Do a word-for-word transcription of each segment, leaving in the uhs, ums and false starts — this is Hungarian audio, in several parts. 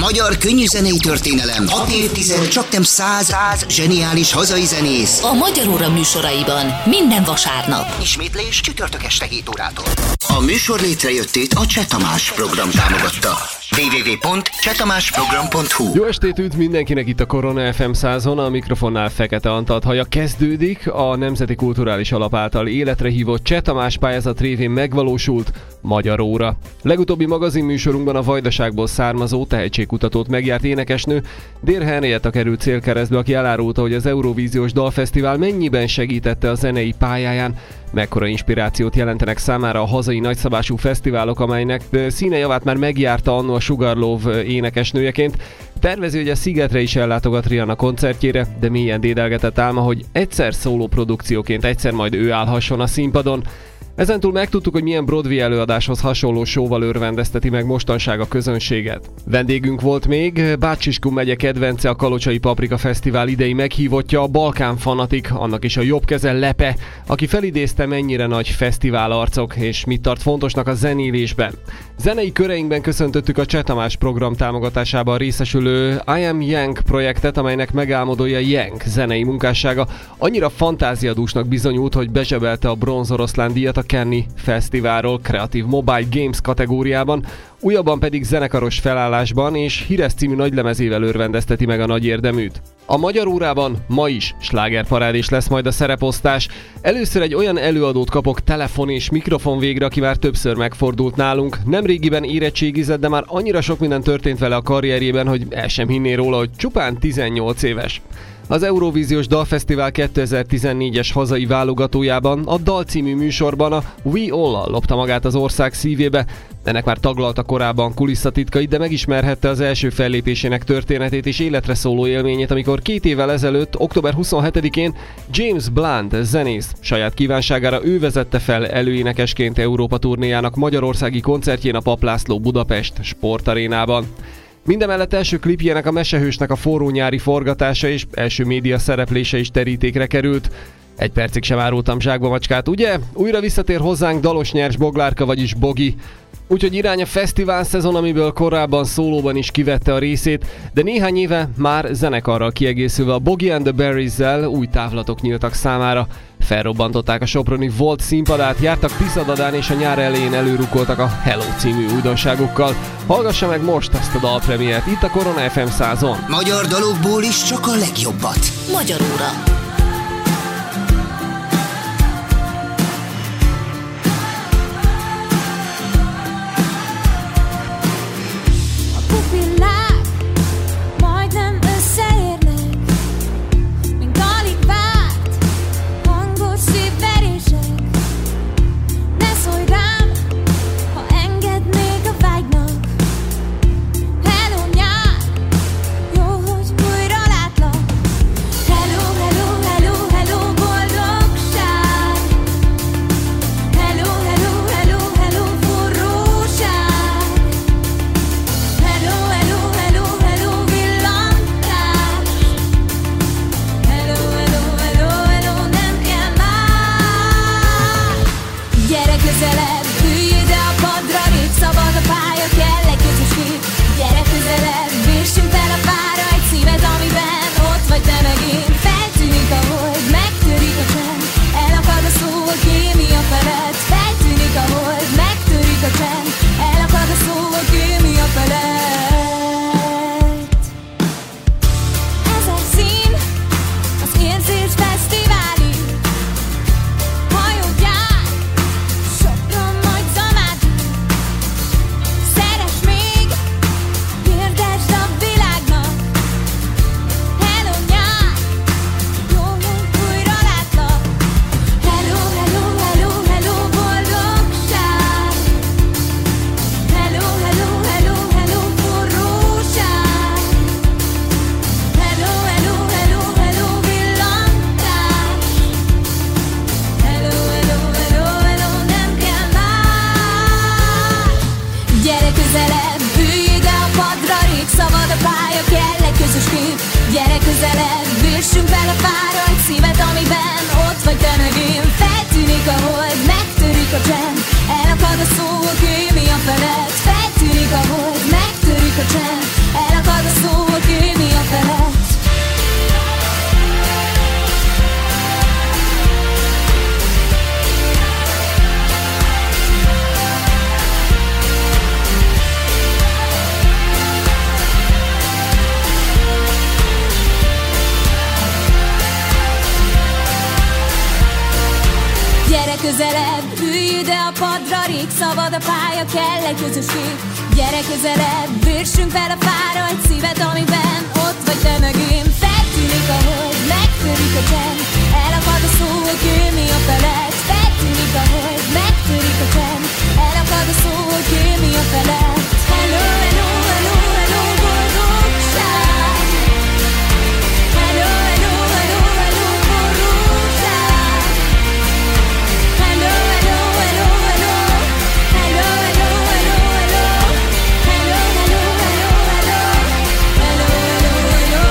Magyar könnyűzenei történelem. Hat évtized, csaknem száz, száz zseniális hazai zenész. A Magyar Óra műsoraiban minden vasárnap. Ismétlés csütörtök este hét órától. A műsor létrejöttét a Cseh Tamás program támogatta. double-u double-u double-u pont cseh tamás program pont hu. Jó estét üdv mindenkinek itt a Korona ef em százon, a mikrofonnál Fekete Antalt haja. Kezdődik a Nemzeti Kulturális Alap által életre hívott Cseh Tamás pályázat révén megvalósult Magyar Óra. Legutóbbi magazinműsorunkban a Vajdaságból származó tehetségkutatót megjárt énekesnő Dér Henrietta került célkeresztbe, aki elárulta, hogy az Eurovíziós Dalfesztivál mennyiben segítette a zenei pályáján, mekkora inspirációt jelentenek számára a hazai nagyszabású fesztiválok, amelynek színe javát már megjárta annó a Sugarlove énekesnőjeként. Tervezi, hogy a Szigetre is ellátogat Rihanna koncertjére, de mélyen dédelgetett álma, hogy egyszer szóló produkcióként egyszer majd ő állhasson a színpadon. Ezentúl megtudtuk, hogy milyen Broadway előadáshoz hasonló showval örvendezteti meg mostanság a közönséget. Vendégünk volt még Bács-Kiskun megye kedvence, a Kalocsai Paprika Fesztivál idei meghívottja, a Balkán fanatik, annak is a jobb keze Lepe, aki felidézte, mennyire nagy fesztivál arcok és mit tart fontosnak a zenélésben. Zenei köreinkben köszöntöttük a Cseh Tamás program támogatásában részesülő I Am Young projektet, amelynek megálmodója Young zenei munkássága annyira fantáziadúsnak bizonyult, hogy bezsebelte a bronzoroszlán díjat a Cannes Fesztiválról Creative Mobile Games kategóriában, újabban pedig zenekaros felállásban és Híres című nagylemezével örvendezteti meg a nagy érdeműt. A Magyar Órában ma is slágerparád is lesz majd a szereposztás. Először egy olyan előadót kapok telefon és mikrofon végre, aki már többször megfordult nálunk. Nemrégiben érettségizett, de már annyira sok minden történt vele a karrierjében, hogy el sem hinné róla, hogy csupán tizennyolc éves. Az Eurovíziós Dalfesztivál kétezer-tizennégyes hazai válogatójában, a Dal című műsorban a We All-al lopta magát az ország szívébe. Ennek már taglalta korábban kulisszatitkait, de megismerhette az első fellépésének történetét és életre szóló élményét, amikor két évvel ezelőtt, október huszonhetedikén James Blunt zenész saját kívánságára ő vezette fel előénekesként Európa turnéjának magyarországi koncertjén a Papp László Budapest sportarénában. Mindemellett első klipjének, a Mesehősnek a forró nyári forgatása és első média szereplése is terítékre került. Egy percig sem árultam zsákba macskát, ugye? Újra visszatér hozzánk Dalos Nyers Boglárka, vagyis Bogi. Úgyhogy irány a fesztivál szezon, amiből korábban szólóban is kivette a részét, de néhány éve már zenekarral kiegészülve a Bogi and the Berries-zel új távlatok nyíltak számára. Felrobbantották a soproni Volt színpadát, jártak Tiszadadán és a nyár elején előrukoltak a Hello című újdonságukkal. Hallgassa meg most ezt a dalpremiért itt a Korona ef em százon. Magyar dalokból is csak a legjobbat. Magyar Óra. Gyere közelebb, vissünk fel a fára egy szívet, amiben ott vagy te meg én. Feltűnik a hold, megtörik a csend, elakad a szó, a kémia felett. Feltűnik a hold, megtörik a csend, elakad közelebb, ülj ide a padra, rég szabad a pálya, kell egy közösség. Gyere közelebb, vőssünk fel a fára, egy szívet, amiben ott vagy te meg én. Feltűnik a hold, megtörik a csend, elakad a szó, hogy ő mi a felett. Feltűnik a hold, megtörik a csend, elakad a szó, hogy ő mi a felett. Hello, hello, hello, hello, boldogság. Hello, hello, hello, hello, boldogság. Hello, hello, hello, hello. Hello, hello, hello, hello. Hello, hello, hello, hello. Hello, hello, hello,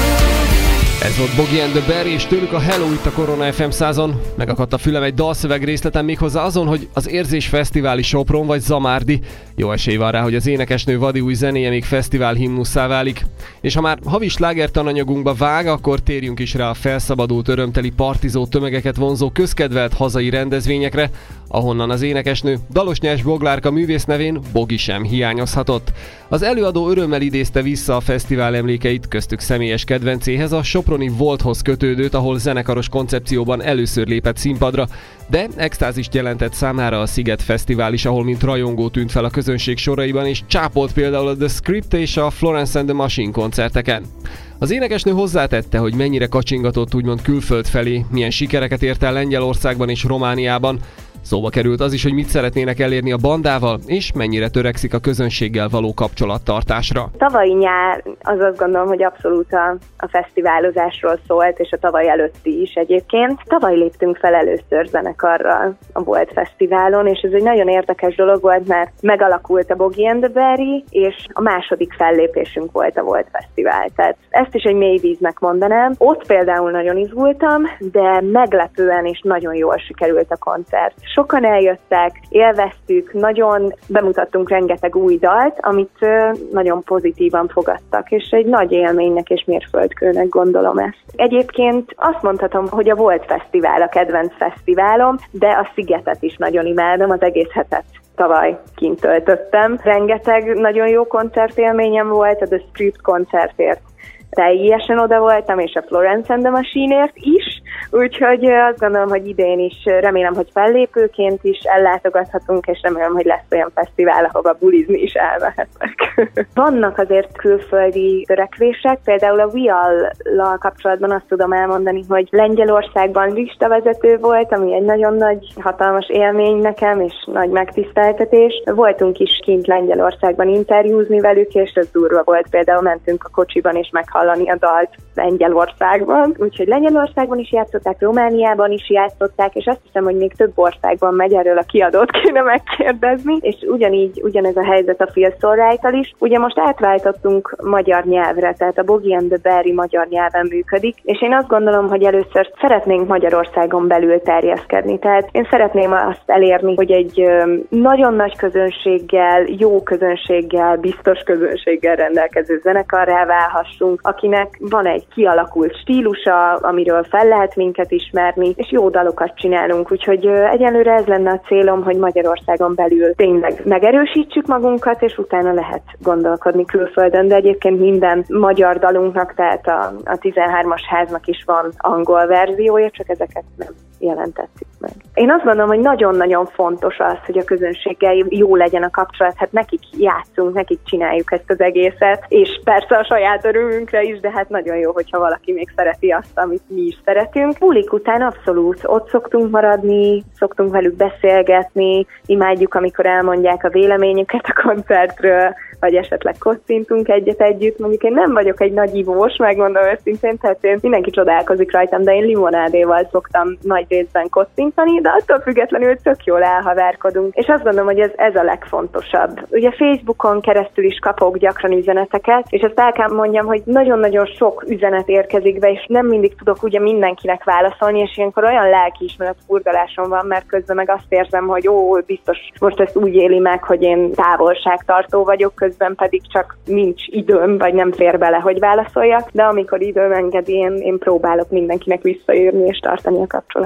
hello. Ez volt Boggy and the Bear, és tőlük a Hello itt a Korona ef em százon. Megakadt a fülem egy dalszöveg részleten, méghozzá azon, hogy az Érzés Fesztiváli Sopron vagy Zamárdi. Jó esély van rá, hogy az énekesnő vadi új zenéje még fesztivál himnusszá válik. És ha már havi slágertananyagunkba vág, akkor térjünk is rá a felszabadult, örömteli, partizó tömegeket vonzó közkedvelt hazai rendezvényekre, ahonnan az énekesnő Dalos Nyers Boglárka művész nevén Bogi sem hiányozhatott. Az előadó örömmel idézte vissza a fesztivál emlékeit, köztük személyes kedvencéhez, a soproni Volthoz kötődőt, ahol zenekaros koncepcióban először lépett színpadra, de extázist jelentett számára a Sziget Fesztivál is, ahol mint rajongó tűnt fel a közönség soraiban, és csápolt például a The Script és a Florence and the Machine koncerteken. Az énekesnő hozzátette, hogy mennyire kacsingatott úgymond külföld felé, milyen sikereket ért el Lengyelországban és Romániában. Szóba került az is, hogy mit szeretnének elérni a bandával, és mennyire törekszik a közönséggel való kapcsolattartásra. Tavalyi nyár az azt gondolom, hogy abszolút a, a fesztiválozásról szólt, és a tavaly előtti is egyébként. Tavaly léptünk fel először zenekarral a Volt Fesztiválon, és ez egy nagyon érdekes dolog volt, mert megalakult a Boggy and the Bear, és a második fellépésünk volt a Volt Fesztivál. Tehát ezt is egy mély víznek mondanám. Ott például nagyon izgultam, de meglepően és nagyon jól sikerült a koncert. Sokan eljöttek, élveztük, nagyon bemutattunk rengeteg új dalt, amit nagyon pozitívan fogadtak, és egy nagy élménynek és mérföldkőnek gondolom ezt. Egyébként azt mondhatom, hogy a Volt Fesztivál a kedvenc fesztiválom, de a Szigetet is nagyon imádom, az egész hetet tavaly kint töltöttem. Rengeteg nagyon jó koncertélményem volt, a The Script koncertért teljesen oda voltam, és a Florence and the Machine-ért is, úgyhogy azt gondolom, hogy idén is remélem, hogy fellépőként is ellátogathatunk, és remélem, hogy lesz olyan fesztivál, ahova bulizni is elmehetek. Vannak azért külföldi törekvések, például a We All-lal kapcsolatban azt tudom elmondani, hogy Lengyelországban listavezető volt, ami egy nagyon nagy, hatalmas élmény nekem, és nagy megtiszteltetés. Voltunk is kint Lengyelországban interjúzni velük, és ez durva volt, például mentünk a kocsiban, és meghallani a dalt Lengyelországban. Úgyhogy Lengyelországban is játszották, Romániában is játszották, és azt hiszem, hogy még több országban megy, erről a kiadót kéne megkérdezni, és ugyanígy, ugyanez a helyzet a Feel So Right-tal is. Ugye most átváltottunk magyar nyelvre, tehát a Boggy and the Bear magyar nyelven működik, és én azt gondolom, hogy először szeretnénk Magyarországon belül terjeszkedni. Tehát én szeretném azt elérni, hogy egy nagyon nagy közönséggel, jó közönséggel, biztos közönséggel rendelkező zenekarrá válhassunk, akinek van egy kialakult stílusa, amiről fel lehet minket ismerni, és jó dalokat csinálunk, úgyhogy egyelőre ez lenne a célom, hogy Magyarországon belül tényleg megerősítsük magunkat, és utána lehet gondolkodni külföldön, de egyébként minden magyar dalunknak, tehát a, a tizenhármas háznak is van angol verziója, csak ezeket nem jelentettük meg. Én azt gondolom, hogy nagyon-nagyon fontos az, hogy a közönséggel jó legyen a kapcsolat, hát nekik játszunk, nekik csináljuk ezt az egészet, és persze a saját örömünkre is, de hát nagyon jó, hogyha valaki még szereti azt, amit mi is szeretünk. Bulik után abszolút ott szoktunk maradni, szoktunk velük beszélgetni, imádjuk, amikor elmondják a véleményüket a koncertről, vagy esetleg kocintunk egyet együtt. Mondjuk én nem vagyok egy nagy ivós, megmondom őszintén, tehát én mindenki csodálkozik rajtam, de én limonádéval szoktam nagy részben kocintani, de attól függetlenül tök jól elhaverkodunk. És azt gondolom, hogy ez, ez a legfontosabb. Ugye Facebookon keresztül is kapok gyakran üzeneteket, és azt el kell mondjam, hogy nagyon-nagyon sok üzenet érkezik be, és nem mindig tudok ugye mindenkinek válaszolni, és ilyenkor olyan lelkiismeret furdalásom van, mert közben meg azt érzem, hogy ó, biztos most ezt úgy éli meg, hogy én távolságtartó vagyok, közben pedig csak nincs időm, vagy nem fér bele, hogy válaszoljak, de amikor időm engedi, én, én próbálok mindenkinek visszaírni és tartani a kapcsolatot.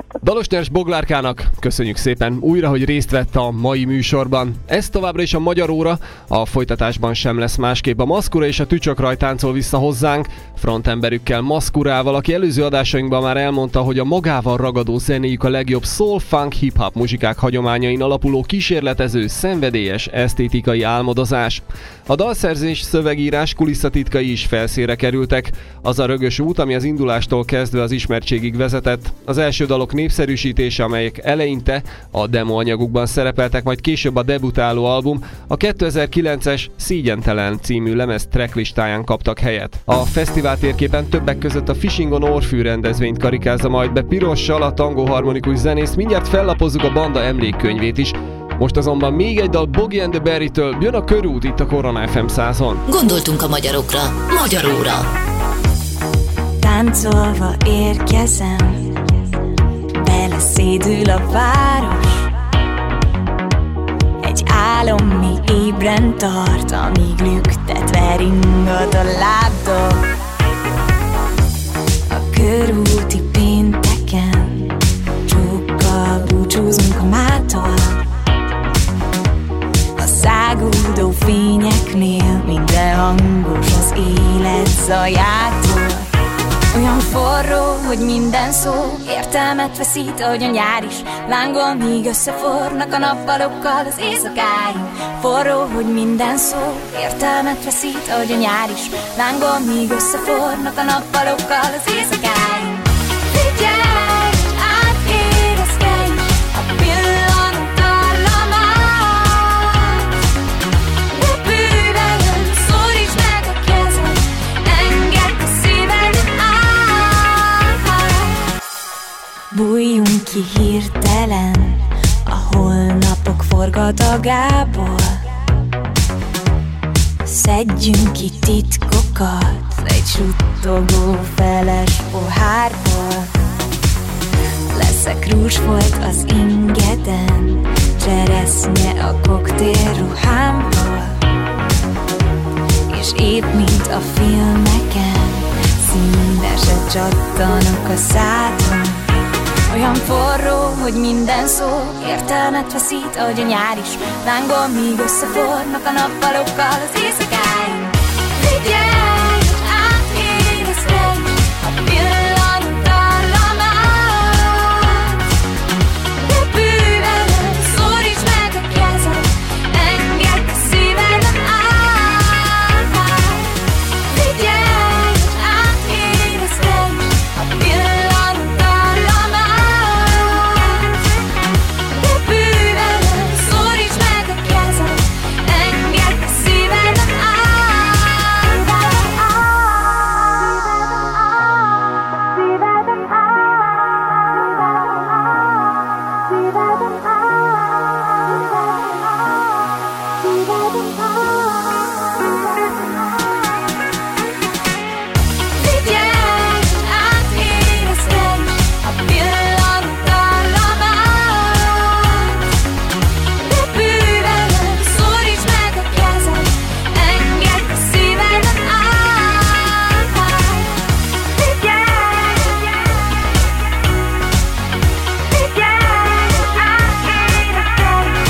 Sziasztok! Dalosnyers Boglárkának köszönjük szépen újra, hogy részt vett a mai műsorban. Ez továbbra is a Magyar Óra, a folytatásban sem lesz másképp. A Maszkura és a Tücsökraj táncol vissza hozzánk, frontemberükkel Maszkurával, aki előző adásainkban már elmondta, hogy a magával ragadó zenéjük a legjobb soul, funk, hip-hop muzsikák hagyományain alapuló kísérletező, szenvedélyes, esztétikai álmodozás. A dalszerzés, szövegírás kulisszatitkai is felszínre kerültek. Az a rögös út, ami az indulástól kezdve az ismertségig vezetett. Az első dalok népszerűsítése, amelyek eleinte a demoanyagukban szerepeltek, majd később a debutáló album, a kétezer-kilences Szígyentelen című lemez tracklistáján kaptak helyet. A fesztivál térképen többek között a Fishing on Orfű rendezvényt karikázza majd be pirossal a tangóharmonikus zenész, mindjárt fellapozzuk a banda emlékkönyvét is. Most azonban még egy dal Bogey and the Berrytől, jön a körút itt a Korona ef em százon. Gondoltunk a magyarokra, Magyar Óra. Táncolva érkezem, beleszédül a város. Egy álom mi ébren tart, amíg lüktetve ringat a lábdol. A körúti pénteken csókkal búcsúzunk a mától. A száguldó fényeknél minden hangos az élet zajától. Olyan forró, hogy minden szó értelmet veszít, ahogy a nyár is lángol, míg összefornak a nappalokkal az éjszakáink. Forró, hogy minden szó értelmet veszít, ahogy a nyár is lángol, míg összefornak a nappalokkal az éjszakáink. Figyelj, átérezkedj a pillanat dallamát. Repülvelön, szólítsd meg a kezed, engedd a szíveden át. Bújjunk ki hirtelen a holnapok forgatagából. Szedjünk ki titkokat egy suttogó feles pohárból. Leszek rúzsfolt az ingeden, cseresznye a koktélruhámból. És épp mint a filmeken, színesek csattanok a szádon. Olyan forró, hogy minden szó értelmet veszít, ahogy a nyár is lángol, míg összefornak a nappalokkal az éjszakáink. Figyelj, átérezkedj a pillanat dallamát. Repülvelön, szólítsd meg a kezed, engedd a szíveden át. Figyelj, átérezkedj a pillanat dallamát. Repülvelön, szólítsd meg a kezed, engedd a szíveden át. Figyelj, átérezkedj a pillanat dallamát. Repülvelön, szólítsd meg a kezed, engedd a szíveden át. Figyelj, figyelj, átérezkedj.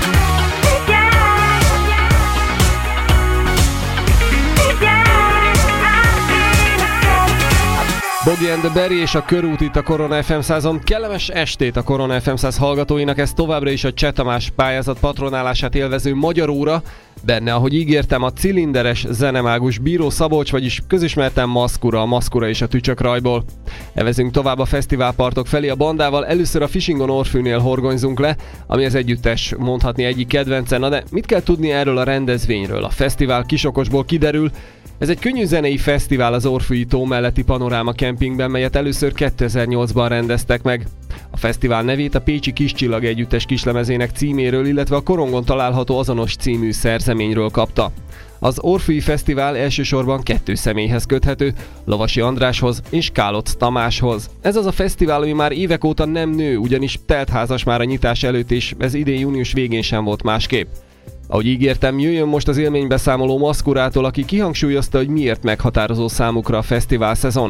Bogey and the Berry és a körút itt a Korona ef em százon. Kellemes estét a Korona ef em száz hallgatóinak, ez továbbra is a Cseh Tamás pályázat patronálását élvező Magyar Óra. Benne, ahogy ígértem, a cilinderes zenemágus Bíró Szabolcs, vagyis közismerten Maszkura, a Maszkura és a Tücsökrajból. Evezünk tovább a fesztiválpartok felé a bandával, először a Fishing on Orfűnél horgonyzunk le, ami az együttes mondhatni egyik kedvence. Na de mit kell tudni erről a rendezvényről? A fesztivál kisokosból kiderül, ez egy könnyű zenei fesztivál az Orfűi tó melletti Panoráma kempingben, melyet először kétezer-nyolcban rendeztek meg. A fesztivál nevét a Pécsi Kiscsillag együttes kislemezének címéről, illetve a korongon található azonos című szerzeményről kapta. Az Orfűi Fesztivál elsősorban kettő személyhez köthető, Lovasi Andráshoz és Káloc Tamáshoz. Ez az a fesztivál, ami már évek óta nem nő, ugyanis teltházas már a nyitás előtt, és ez idén június végén sem volt másképp. Ahogy ígértem, jöjjön most az élménybeszámoló Maszkurától, aki kihangsúlyozta, hogy miért meghatározó számukra a fesztivál szezon.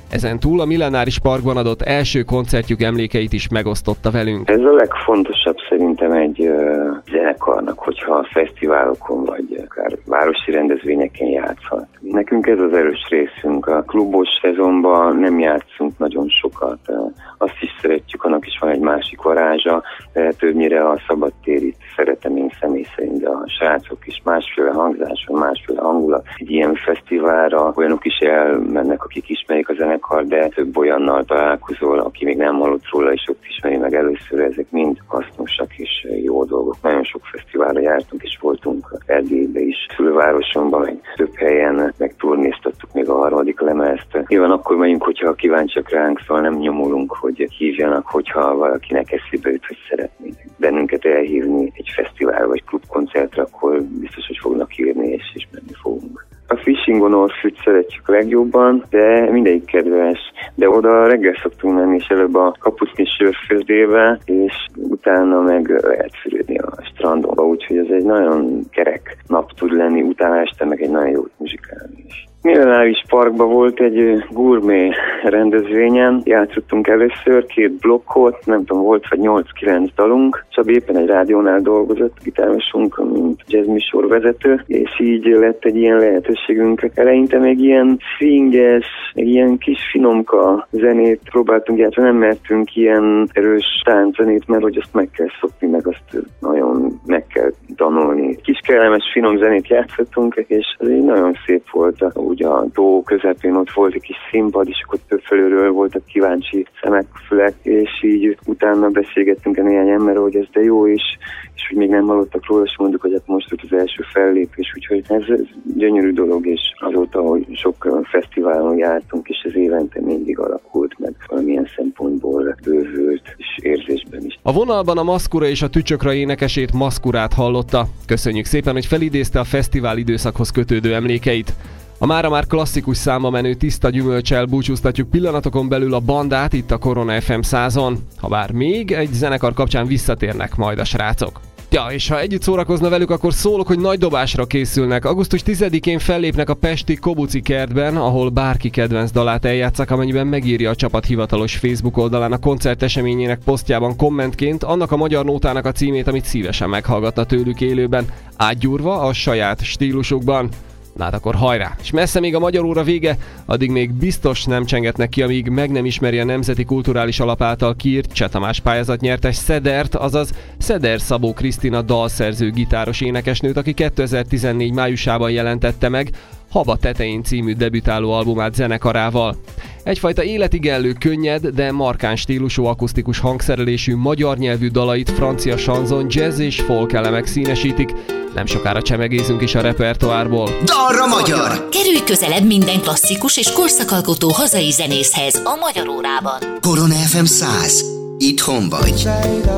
Ezen túl a Millenáris Parkban adott első koncertjük emlékeit is megosztotta velünk. Ez a legfontosabb szerintem egy uh, zenekarnak, hogyha a fesztiválokon vagy akár városi rendezvényeken játszhat. Nekünk ez az erős részünk. A klubos szezonban nem játszunk nagyon sokat. Uh, azt is szeretjük, annak is van egy másik varázsa, de többnyire a szabadtérit szeretem én személy szerint, de a srácok is másféle hangzáson, másféle hangulat. Egy ilyen fesztiválra olyanok is elmennek, akik ismerik a zenekar, de több olyannal találkozol, aki még nem hallott róla, és ott ismeri meg először. Ezek mind hasznosak és jó dolgok. Nagyon sok fesztiválra jártunk, és voltunk Erdélybe is, Fülvárosonban, meg több helyen, meg turnéztattuk még a harmadik lemezt. Nyilván akkor megyünk, hogyha kíváncsiak ránk, szóval nem nyomulunk, hogy hívjanak, hogyha valakinek eszébe jut, hogy szeretnék bennünket elhívni egy fesztiválra vagy klubkoncertre, akkor biztos, hogy fognak írni, és is menni fogunk. A Fishing on Orfűt szeretjük legjobban, de mindegyik kedves. De oda reggel szoktunk menni, és előbb a Kapuszni sörfőzdébe, és utána meg lehet fürödni a strandon. Úgyhogy ez egy nagyon kerek nap tud lenni, utána este meg egy nagyon jó muzsikálni is. Millenáris Parkban volt egy gourmet rendezvényen, játszottunk először két blokkot, nem tudom, volt vagy nyolc-kilenc dalunk. Csabi éppen egy rádiónál dolgozott, gitárosunk, mint jazzműsorvezető, és így lett egy ilyen lehetőségünk. Eleinte még ilyen swinges, ilyen kis finomka zenét próbáltunk játszani, nem mertünk ilyen erős tánczenét, mert hogy azt meg kell szokni, meg azt nagyon meg kell tanulni. Kis kellemes finom zenét játszottunk, és ez így nagyon szép volt. Ugye a tó közepén ott volt egy kis színpad, és akkor több felülről voltak kíváncsi szemek, fülek, és így utána beszélgettünk a néhány ember, hogy ez de jó is, és hogy még nem hallottak róla, és mondjuk, hogy hát most volt az első fellépés, úgyhogy ez, ez gyönyörű dolog, és azóta, hogy sok fesztiválon jártunk, és ez évente mindig alakult meg, valamilyen szempontból bővült, és érzésben is. A vonalban a Maszkura és a Tücsökra énekesét, Maszkurát hallotta. Köszönjük szépen, hogy felidézte a fesztivál időszakhoz kötődő emlékeit. A mára már klasszikus száma menő Tiszta Gyümölccsel búcsúztatjuk pillanatokon belül a bandát itt a Korona ef em százon. Habár még egy zenekar kapcsán visszatérnek majd a srácok. Ja, és ha együtt szórakozna velük, akkor szólok, hogy nagy dobásra készülnek. augusztus tizedikén fellépnek a pesti Kobuci kertben, ahol bárki kedvenc dalát eljátszák, amennyiben megírja a csapat hivatalos Facebook oldalán a koncert eseményének posztjában kommentként annak a magyar nótának a címét, amit szívesen meghallgatna tőlük élőben, átgyúrva a saját stílusukban. Na hát akkor hajrá! És messze még a magyar óra vége, addig még biztos nem csengetnek ki, amíg meg nem ismeri a Nemzeti Kulturális Alap által kiírt Cseh Tamás pályázat nyertes Szedert, azaz Szeder Szabó Krisztina dalszerző gitáros énekesnőt, aki kétezer-tizennégy májusában jelentette meg Haba tetején című debütáló albumát zenekarával. Egyfajta életigenlő, könnyed, de markáns stílusú akusztikus hangszerelésű magyar nyelvű dalait francia sanzon, jazz és folk elemek színesítik. Nem sokára csemegézünk is a repertoárból. Dalra magyar! Kerülj közelebb minden klasszikus és korszakalkotó hazai zenészhez a Magyar Órában. Korona ef em száz. Itthon vagy.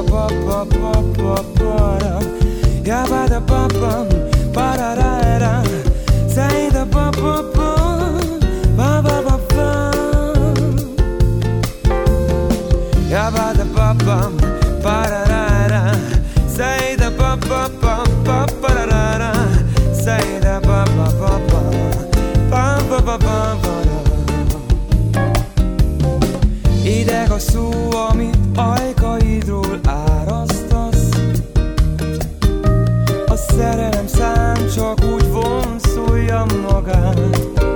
Ideg a szó, amit ajkaidról árasztasz. A szerelem szám csak úgy vonszolja magát.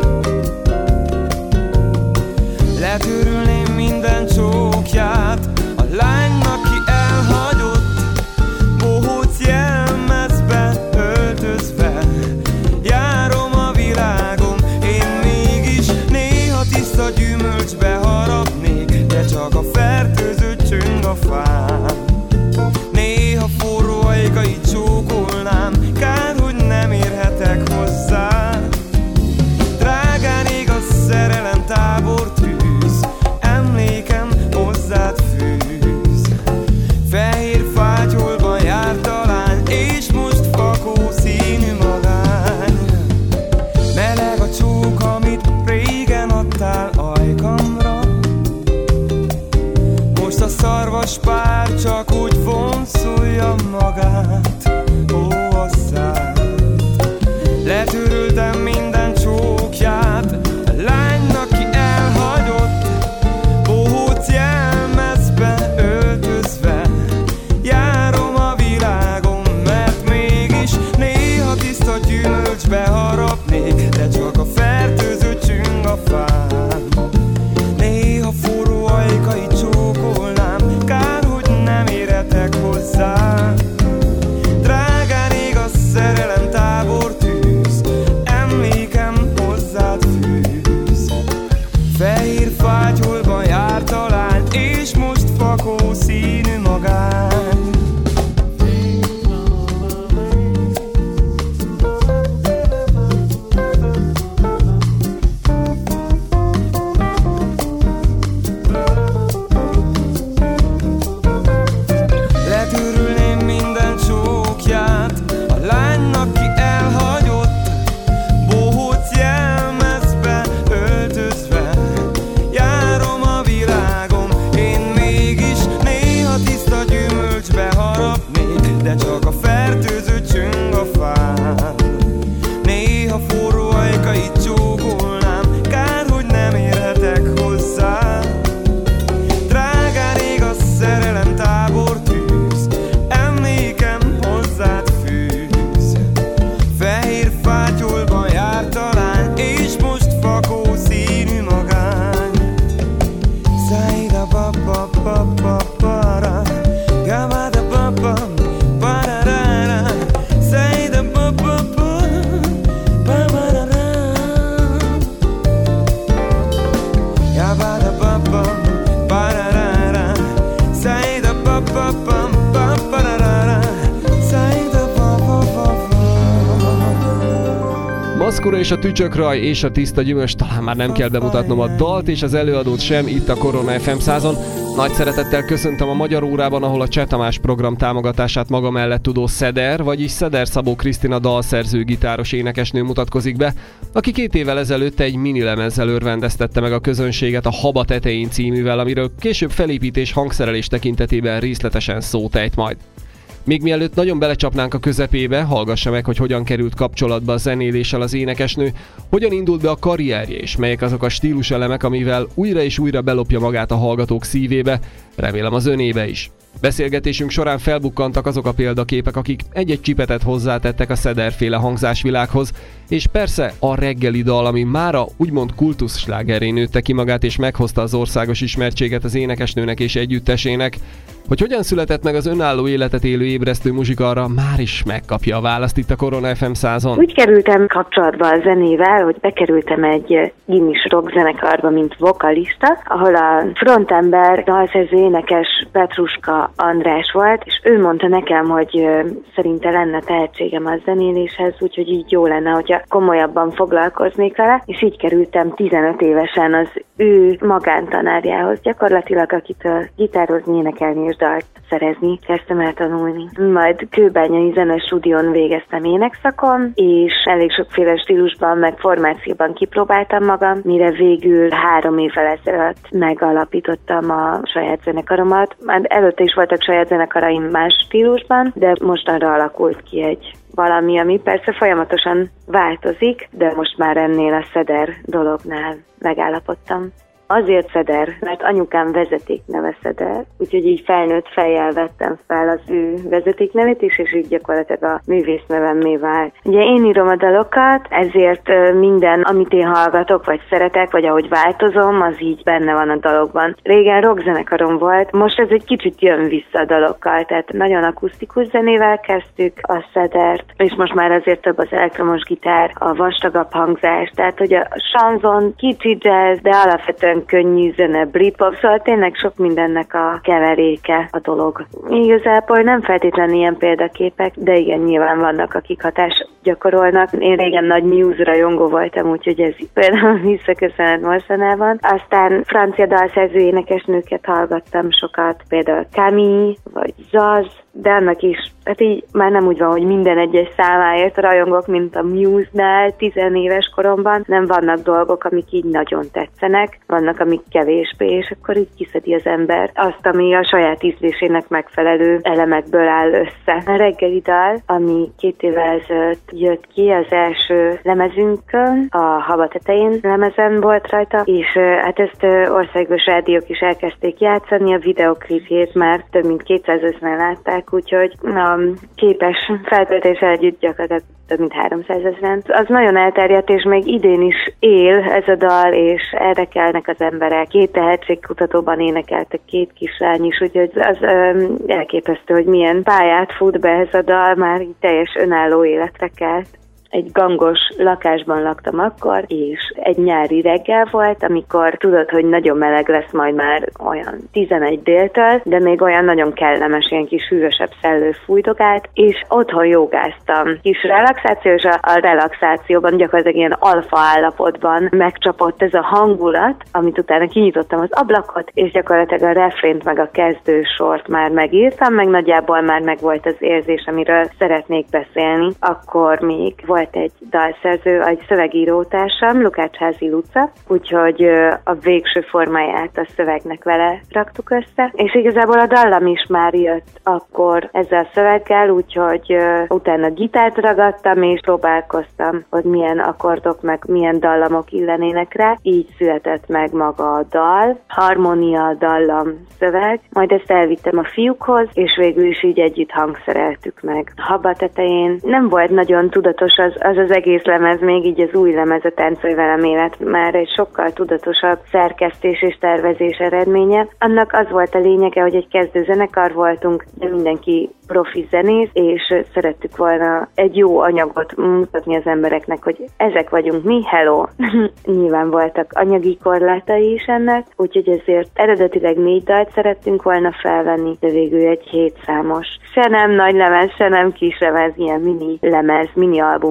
Praszkura és a Tücsökraj és a Tiszta Gyümölcs, talán már nem kell bemutatnom a dalt és az előadót sem itt a Korona ef em százon. Nagy szeretettel köszöntöm a Magyar Órában, ahol a Cseh Tamás program támogatását maga mellett tudó Szeder, vagyis Szeder Szabó Krisztina dalszerző, gitáros, énekesnő mutatkozik be, aki két évvel ezelőtt egy minilemezzel örvendeztette meg a közönséget a Haba tetején cíművel, amiről később felépítés, hangszerelés tekintetében részletesen szót ejt majd. Még mielőtt nagyon belecsapnánk a közepébe, hallgassa meg, hogy hogyan került kapcsolatba a zenéléssel az énekesnő, hogyan indult be a karrierje, és melyek azok a stíluselemek, amivel újra és újra belopja magát a hallgatók szívébe, remélem az önébe is. Beszélgetésünk során felbukkantak azok a példaképek, akik egy-egy csipetet hozzátettek a Szeder-féle hangzásvilághoz, és persze a reggeli dal, ami mára úgymond kultuszslágerré nőtte ki magát és meghozta az országos ismertséget az énekesnőnek és együttesének. Hogy hogyan született meg az önálló életet élő ébresztő muzsika, arra már is megkapja a választ itt a Korona ef em százon. Úgy kerültem kapcsolatba a zenével, hogy bekerültem egy gimis rock zenekarba, mint vokalista, ahol a frontember, dalszerző énekes Petruska András volt, és ő mondta nekem, hogy szerinte lenne tehetségem a zenéléshez, úgyhogy így jó lenne, hogyha komolyabban foglalkoznék vele, és így kerültem tizenöt évesen az ő magántanárjához, gyakorlatilag akitől gitározni, énekelni és dalt szerezni kezdtem el tanulni. Majd Kőbányai Zenestúdión végeztem énekszakon, és elég sokféle stílusban, meg formációban kipróbáltam magam, mire végül három évvel ezelőtt megalapítottam a saját zenekaromat. Már előtte is voltak saját zenekaraim más stílusban, de mostanra alakult ki egy valami, ami persze folyamatosan változik, de most már ennél a Szeder dolognál megállapodtam. Azért Szeder, mert anyukám vezetékneve Szeder, úgyhogy így felnőtt fejjel vettem fel az ő vezetéknevét is, és így gyakorlatilag a művésznevemmé vált. Ugye én írom a dalokat, ezért minden, amit én hallgatok, vagy szeretek, vagy ahogy változom, az így benne van a dalokban. Régen rockzenekarom volt, most ez egy kicsit jön vissza a dalokkal, tehát nagyon akusztikus zenével kezdtük a Szedert, és most már azért több az elektromos gitár, a vastagabb hangzás, tehát hogy a sanzon, kicsi jazz, de alapvetően könnyű zene, britpop, szóval tényleg sok mindennek a keveréke a dolog. Igazából nem feltétlenül ilyen példaképek, de igen, nyilván vannak, akik hatást gyakorolnak. Én régen nagy Muse rajongó voltam, úgyhogy ez például visszaköszönhet mostanában. Aztán francia dalszerző énekesnőket hallgattam sokat, például Camille, vagy Zaz, de annak is, hát így már nem úgy van, hogy minden egyes számáért rajongok, mint a Muse-nál tizenéves koromban, nem vannak dolgok, amik így nagyon tetszenek, vannak, amik kevésbé, és akkor így kiszedi az ember azt, ami a saját ízlésének megfelelő elemekből áll össze. A reggeli dal, ami két évvel ezelőtt jött ki, az első lemezünkön, a Haba tetején lemezen volt rajta, és hát ezt országos rádiók is elkezdték játszani, a videoklipjét már több mint kétszázötven látták, úgyhogy a képes feltöltéssel együtt gyakorlatilag több mint háromszázezren. Az nagyon elterjedt, és még idén is él ez a dal, és érdekelnek az emberek. Két tehetségkutatóban énekeltek két kislány is, úgyhogy az öm, elképesztő, hogy milyen pályát fut be ez a dal, már így teljes önálló életre kelt. Egy gangos lakásban laktam akkor, és egy nyári reggel volt, amikor tudod, hogy nagyon meleg lesz majd már olyan tizenegy déltől, de még olyan nagyon kellemes, ilyen kis hűvösebb szellő fújdogált, és otthon jogáztam. Kis relaxáció, és a, a relaxációban gyakorlatilag ilyen alfa állapotban megcsapott ez a hangulat, amit utána kinyitottam az ablakot, és gyakorlatilag a refrént meg a kezdősort már megírtam, meg nagyjából már megvolt az érzés, amiről szeretnék beszélni. Akkor még volt volt egy dalszerző, egy szövegírótársam, Lukács-házi Luca, úgyhogy a végső formáját a szövegnek vele raktuk össze, és igazából a dallam is már jött akkor ezzel a szöveggel, úgyhogy utána gitárt ragadtam, és próbálkoztam, hogy milyen akkordok, meg milyen dallamok illenének rá, így született meg maga a dal, harmónia, dallam, szöveg, majd ezt elvittem a fiúkhoz, és végül is így együtt hangszereltük meg. Haba tetején nem volt nagyon tudatos az az, az egész lemez, még így az új lemez, a Táncolj velem élet, már egy sokkal tudatosabb szerkesztés és tervezés eredménye. Annak az volt a lényege, hogy egy kezdő zenekar voltunk, de mindenki profi zenész, és szerettük volna egy jó anyagot mutatni az embereknek, hogy ezek vagyunk mi, hello! Nyilván voltak anyagi korlátai is ennek, úgyhogy ezért eredetileg négy dalt szerettünk volna felvenni, de végül egy hét számos. Se nem nagy lemez, se nem kis lemez, ilyen mini lemez, mini album lett.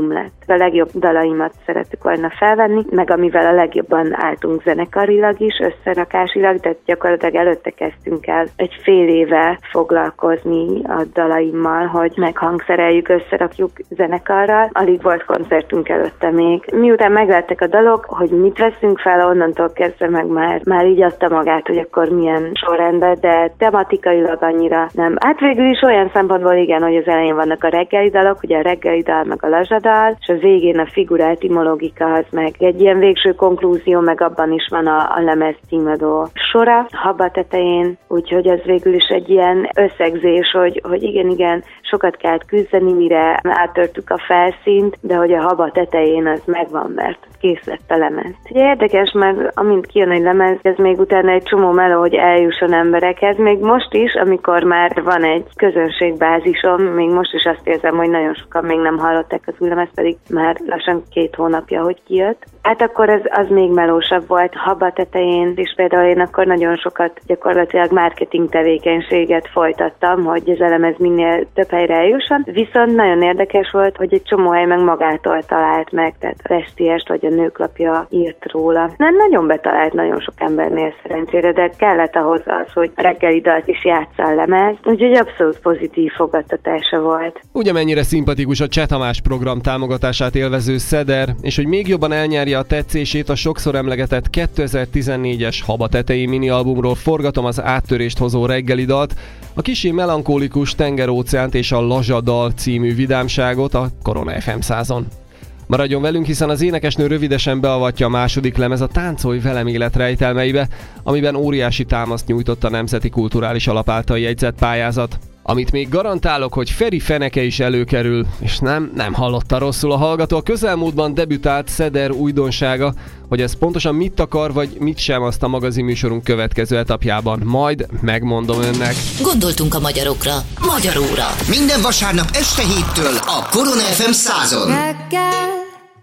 a legjobb dalaimat szerettük volna felvenni, meg amivel a legjobban álltunk zenekarilag is, összerakásilag, de gyakorlatilag előtte kezdtünk el egy fél éve foglalkozni a dalaimmal, hogy meghangszereljük, összerakjuk zenekarral. Alig volt koncertünk előtte még. Miután meglettek a dalok, hogy mit veszünk fel, onnantól kezdve meg már, már így adta magát, hogy akkor milyen sorrendben, de tematikailag annyira nem. Hát végül is olyan szempontból igen, hogy az elején vannak a reggeli dalok, ugye a reggeli dal, meg a lazsadal, és a végén a figura etimologika, az meg egy ilyen végső konklúzió, meg abban is van a, a lemez címadó sora, haba tetején, úgyhogy az végül is egy ilyen összegzés, hogy, hogy igen, igen, sokat kellett küzdeni, mire áttörtük a felszínt, de hogy a haba tetején az megvan, mert kész lett a lemez. Ugye érdekes, mert amint kijön egy lemez, ez még utána egy csomó meló, hogy eljusson emberekhez. Még most is, amikor már van egy közönségbázisom, még most is azt érzem, hogy nagyon sokan még nem hallották az új lemez, pedig már lassan két hónapja, hogy kijött. Hát akkor ez, az még melósabb volt haba tetején, és például én akkor nagyon sokat gyakorlatilag marketing tevékenységet folytattam, hogy az lemez minél több helyre eljusson. Viszont nagyon érdekes volt, hogy egy csomó hely meg magától talált meg, tehát a Restiest vagy a Nőklapja írt róla. Nem nagyon betalált nagyon sok embernél szerencsére, de kellett ahhoz az, hogy reggeli dalt is játsza a lemez, úgyhogy abszolút pozitív fogadtatása volt. Ugye mennyire szimpatikus a Cseh Tamás program támogatását élvező Szeder, és hogy még jobban elnyerje a tetszését, a sokszor emlegetett kétezer-tizennégyes Haba tetején minialbumról Forgatom az áttörést hozó reggeli dalt, a kissé melankólikus Tengeróceánt és a Lazsadal című vidámságot a Korona ef em százon. Maradjon velünk, hiszen az énekesnő rövidesen beavatja a második lemez a Táncolj velem élet rejtelmeibe, amiben óriási támaszt nyújtott a Nemzeti Kulturális Alap által jegyzett pályázat. Amit még garantálok, hogy Feri feneke is előkerül, és nem, nem hallotta rosszul a hallgató, a közelmúltban debütált Szeder újdonsága, hogy ez pontosan mit akar, vagy mit sem, azt a magazinműsorunk következő etapjában. Majd megmondom önnek. Gondoltunk a magyarokra, Magyaróra. Minden vasárnap este héttől a Korona ef em százon. Reggel,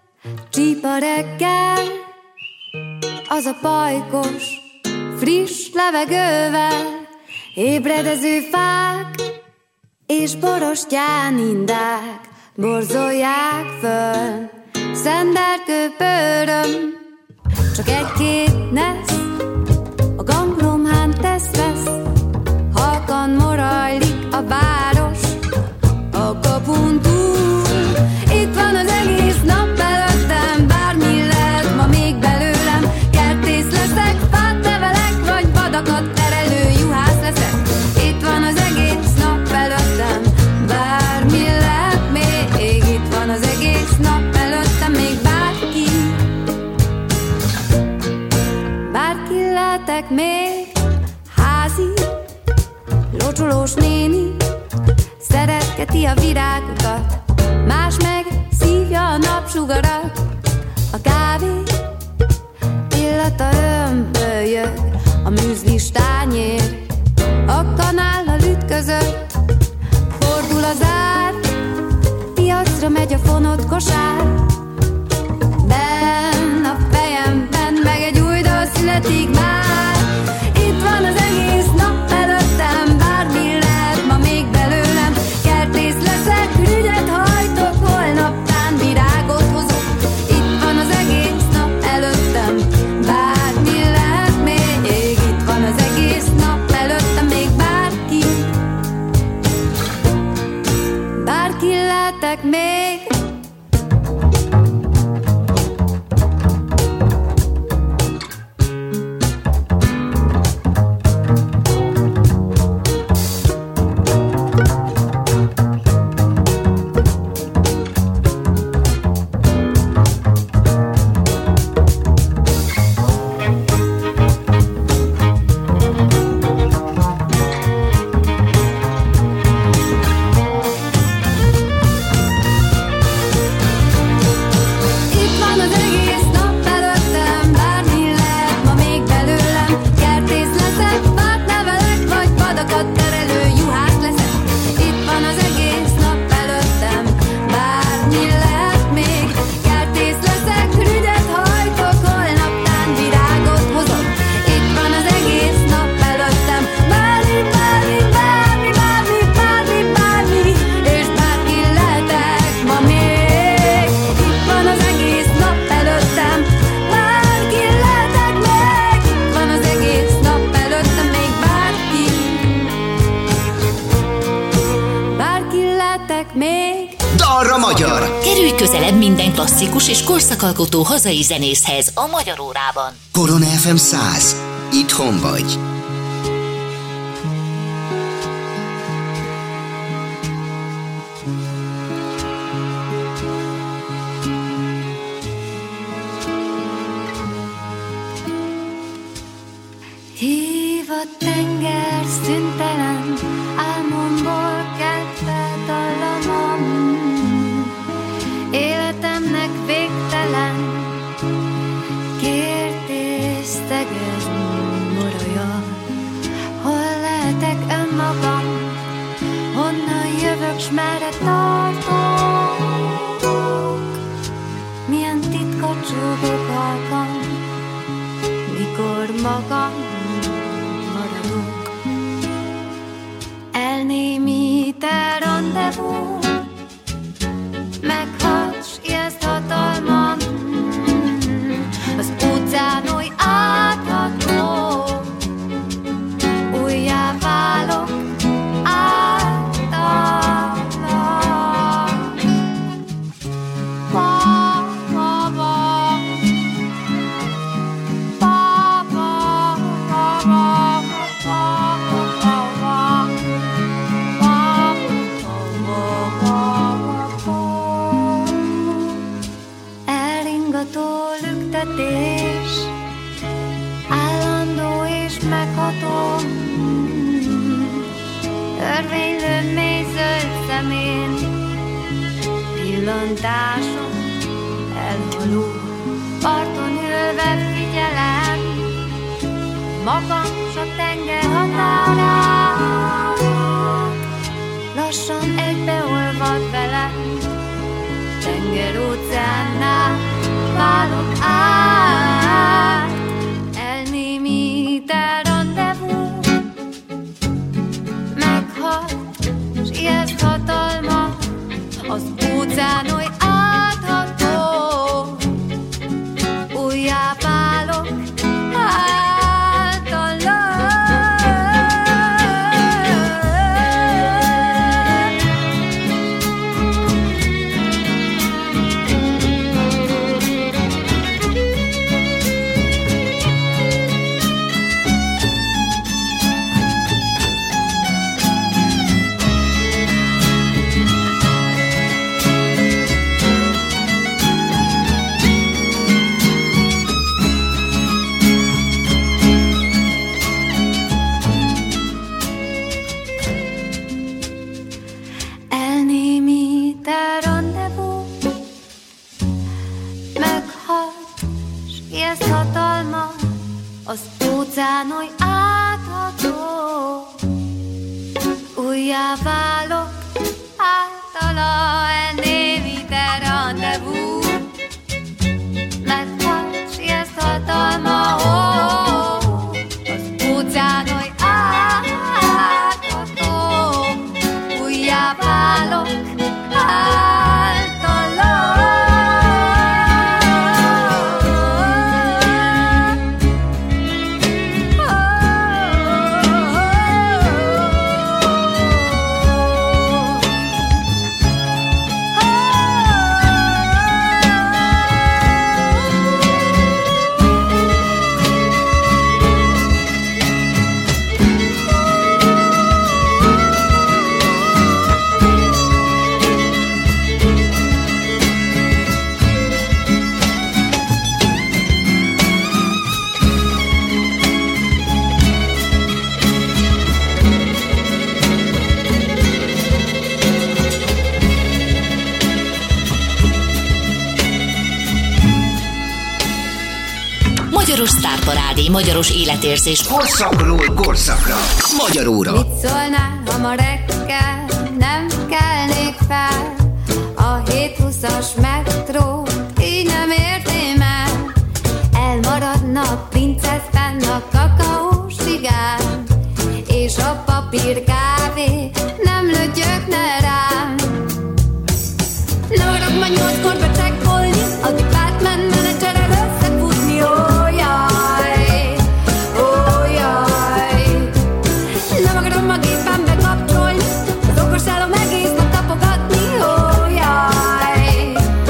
csípa reggel, az a pajkos, friss levegővel, ébredező fák és borostyán indák borzolják föl. Szenderkő pöröm, csak egy-két nesz, a ganglomhán tesz-vesz, halkan morajlik a város a kapun túl. Itt van az egész nap előttem, bármi lehet ma még belőlem. Kertész leszek, fát nevelek, vagy vadakat terelő juhász leszek. Itt van az egész nap előttem, bármi lehet még. Itt van az egész nap előttem, még bárki. Bárki lehetek még, házi, locsolós néni, szeretgeti a virágokat, más meg szívja a napsugarat. A kávé illata ömbölyög, a műzlis tányér a kanállal ütközött. Fordul az ár, piacra megy a fonott kosár. Benn a fejemben meg egy új dal születik már. Itt van az egész nap előttem, bármi lehet ma még belőlem. Kertész leszek, rügyet hajtok, holnaptán virágot hozok. Itt van az egész nap előttem, bármi lehet még. Itt van az egész nap előttem, még bárki. Bárki lehetek még. klasszikus és korszakalkotó hazai zenészhez a Magyar Órában. Korona ef em száz. Itthon vagy. Hív a tenger szüntelen, álmomból keltve dallamom. Életemnek végtelen kérdés szeged moraja. Hol lehetek önmagam, honnan jövök, s merre tartok? Milyen titkot csúgok halkan, mikor magam maradok. Elnémít a rendezvú, meghagysz, ijeszt hatalmam. Az utcán oly átható, újjá válok általad. Ba, ba, ba. Ba, ba, ba, ba, ba, ba, ba. Elringató lüktetés, állandó és megható. Örvénylő mély zöld szemén, pillantásom elhaló. Parton ülve figyelem magam s a tenger határát. Lassan egybeolvad velem, tenger óceánnál válok át. Elnémít a rendezvú, meghalt, s ijeszt hatalma. Az óceán oly átható, újjá válok általad. Elnémít a rendezvú, meghalt, s ijeszt hatalma. Az óceán oly átható, újjá válok általa. Elnémít a rendezvú, meghalt, s ijeszt hatalma. Az óceán oly átható, újjá válok általad. Magyaros sztárparádé, magyaros életérzés. Korszakról korszakra. Magyar Óra. Mit szólnál, ha ma reggel nem kelnék fel? A hétszázhúszas metró így nem értém el. Elmaradna a princeszben a kakaós cigár, és a papír kávé nem lötyögne rám. Nem akarok ma nyolckor betegolni, a department menedzserrel összefutni, ó jaj, ó jaj. Nem akarom a gépen bekapcsolni, az okosálom egész nap tapogatni, ó jaj,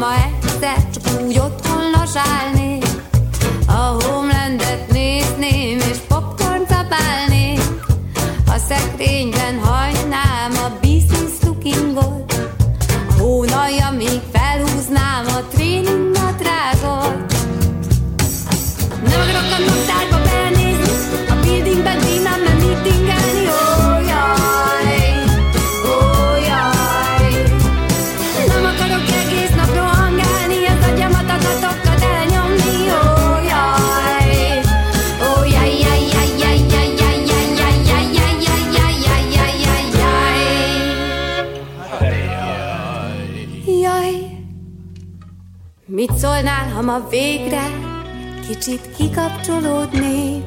ma egyszer csak úgy otthon lasálnék, a Homelandet nézném és popcorn zapálnék, a szekrényben hagynám a business lookingot, a hónalja még felhúznám a tréning nadrágot. Nem akarok a naptárba belenézni, a buildingben témám nem meetingelni, ó jaj, ó jaj. Nem akarok egész nap rohangálni, az agyamat adatokat elnyomni, ó jaj, ó jaj, jaj, jaj, jaj, jaj, jaj, jaj, jaj, jaj, jaj, jaj, jaj, jaj, jaj, jaj. Mit szólnál, ha ma végre kicsit kikapcsolódnék,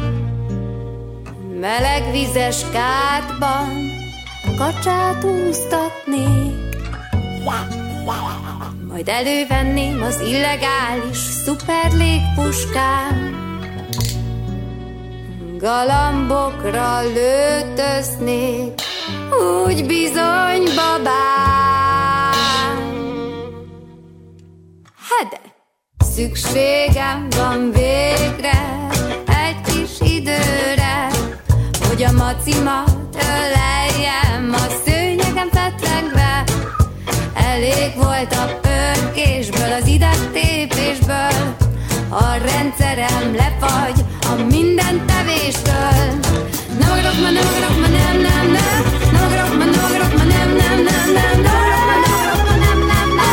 meleg vizes kádban kacsát úsztatnék, majd elővenném az illegális szuperlégpuskám, galambokra lőtöznék, úgy bizony babám. Hát de szükségem van végre egy kis időre, hogy a macimat öleljem a szőnyegem fetrengve. Elég volt a pörkésből, az idegtépésből, a rendszerem lefagy a minden tevéstől. Nem akarok ma, nem akarok ma, nem, nem, nem. Nem akarok ma, nem akarok ma, nem, nem, nem, nem. Nem akarok ma, nem akarok ma, nem, nem, nem.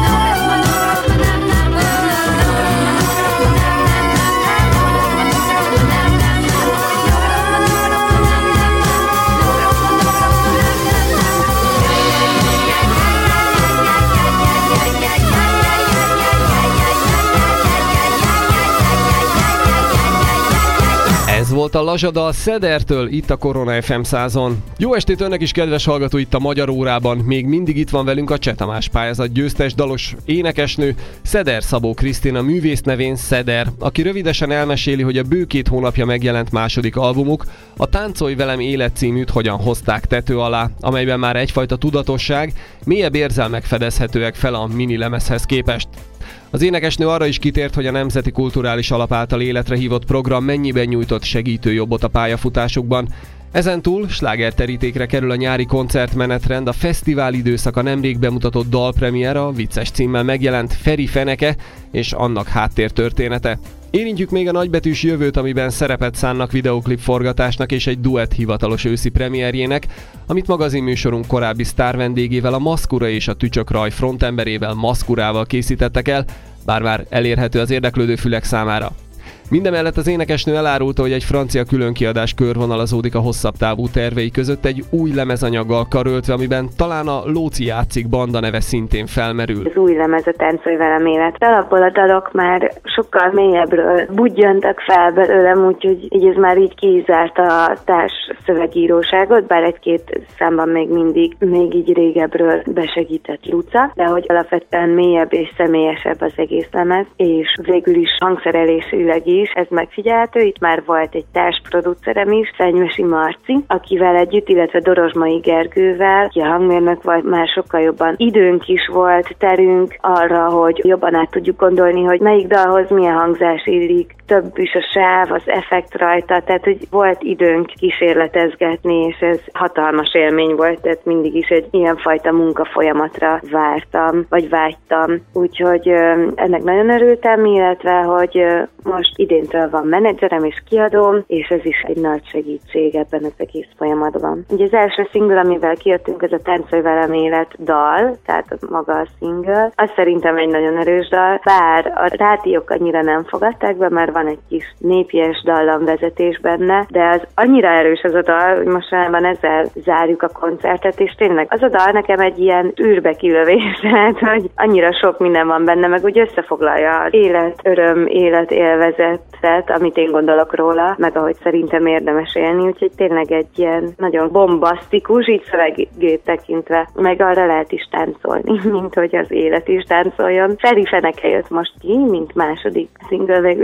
Ez volt a Lazsada Szedertől itt a Korona ef em százon. Jó estét önnek is, kedves hallgató, itt a Magyar Órában. Még mindig itt van velünk a Cseh Tamás pályázat győztes dalos énekesnő, Szeder Szabó Krisztina, művész nevén Szeder, aki rövidesen elmeséli, hogy a bő két hónapja megjelent második albumuk, a Táncolj velem élet címűt hogyan hozták tető alá, amelyben már egyfajta tudatosság, mélyebb érzelmek fedezhetőek fel a mini lemezhez képest. Az énekesnő arra is kitért, hogy a Nemzeti Kulturális Alap által életre hívott program mennyiben nyújtott segítőjobbot a pályafutásukban. Ezentúl slágerterítékre kerül a nyári koncertmenetrend, a fesztivál időszaka nemrég bemutatott dalpremier, a vicces címmel megjelent Feri Feneke és annak háttértörténete. Érintjük még a nagybetűs jövőt, amiben szerepet szánnak videóklip forgatásnak és egy duett hivatalos őszi premierjének, amit magazinműsorunk korábbi sztár vendégével, a Maszkura és a Tücsökraj frontemberével, Maszkurával készítettek el, bár már elérhető az érdeklődő fülek számára. Mindemellett az énekesnő elárulta, hogy egy francia különkiadás körvonalazódik a hosszabb távú tervei között egy új lemezanyaggal karöltve, amiben talán a Lóci játszik banda neve szintén felmerül. Az új lemez a Táncolj velem életre. Alapból a dalok már sokkal mélyebbről budjantak fel belőlem, úgyhogy így ez már így kizárta a társ szövegíróságot, bár egy-két számban még mindig, még így régebről besegített Luca, de hogy alapvetően mélyebb és személyesebb az egész lemez, és végül is hangszerelésileg is ez megfigyelhető. Itt már volt egy társproducerem is, Fenyvesi Marci, akivel együtt, illetve Dorozsmai Gergővel, ki a hangmérnök volt, már sokkal jobban időnk is volt, terünk arra, hogy jobban át tudjuk gondolni, hogy melyik dalhoz milyen hangzás illik, több is a sáv, az effekt rajta, tehát hogy volt időnk kísérletezgetni, és ez hatalmas élmény volt, tehát mindig is egy ilyenfajta munkafolyamatra vártam, vagy vágytam. Úgyhogy ennek nagyon örültem, illetve, hogy most idéntől van menedzserem és kiadóm, és ez is egy nagy segítség ebben az egész folyamatban. Ugye az első single, amivel kijöttünk, ez a Táncolj velem élet dal, tehát az maga a single. Az szerintem egy nagyon erős dal, bár a rádiók annyira nem fogadták be, mert van egy kis népies dallamvezetés benne, de az annyira erős az a dal, hogy mostanában ezzel zárjuk a koncertet, és tényleg az a dal nekem egy ilyen űrbe kilövés, tehát hogy annyira sok minden van benne, meg úgy összefoglalja az élet, öröm, élet, élvezetet, amit én gondolok róla, meg ahogy szerintem érdemes élni, úgyhogy tényleg egy ilyen nagyon bombasztikus, így szövegét tekintve, meg arra lehet is táncolni, mint hogy az élet is táncoljon. Feri Feneke jött most ki, mint második single végül is a lemez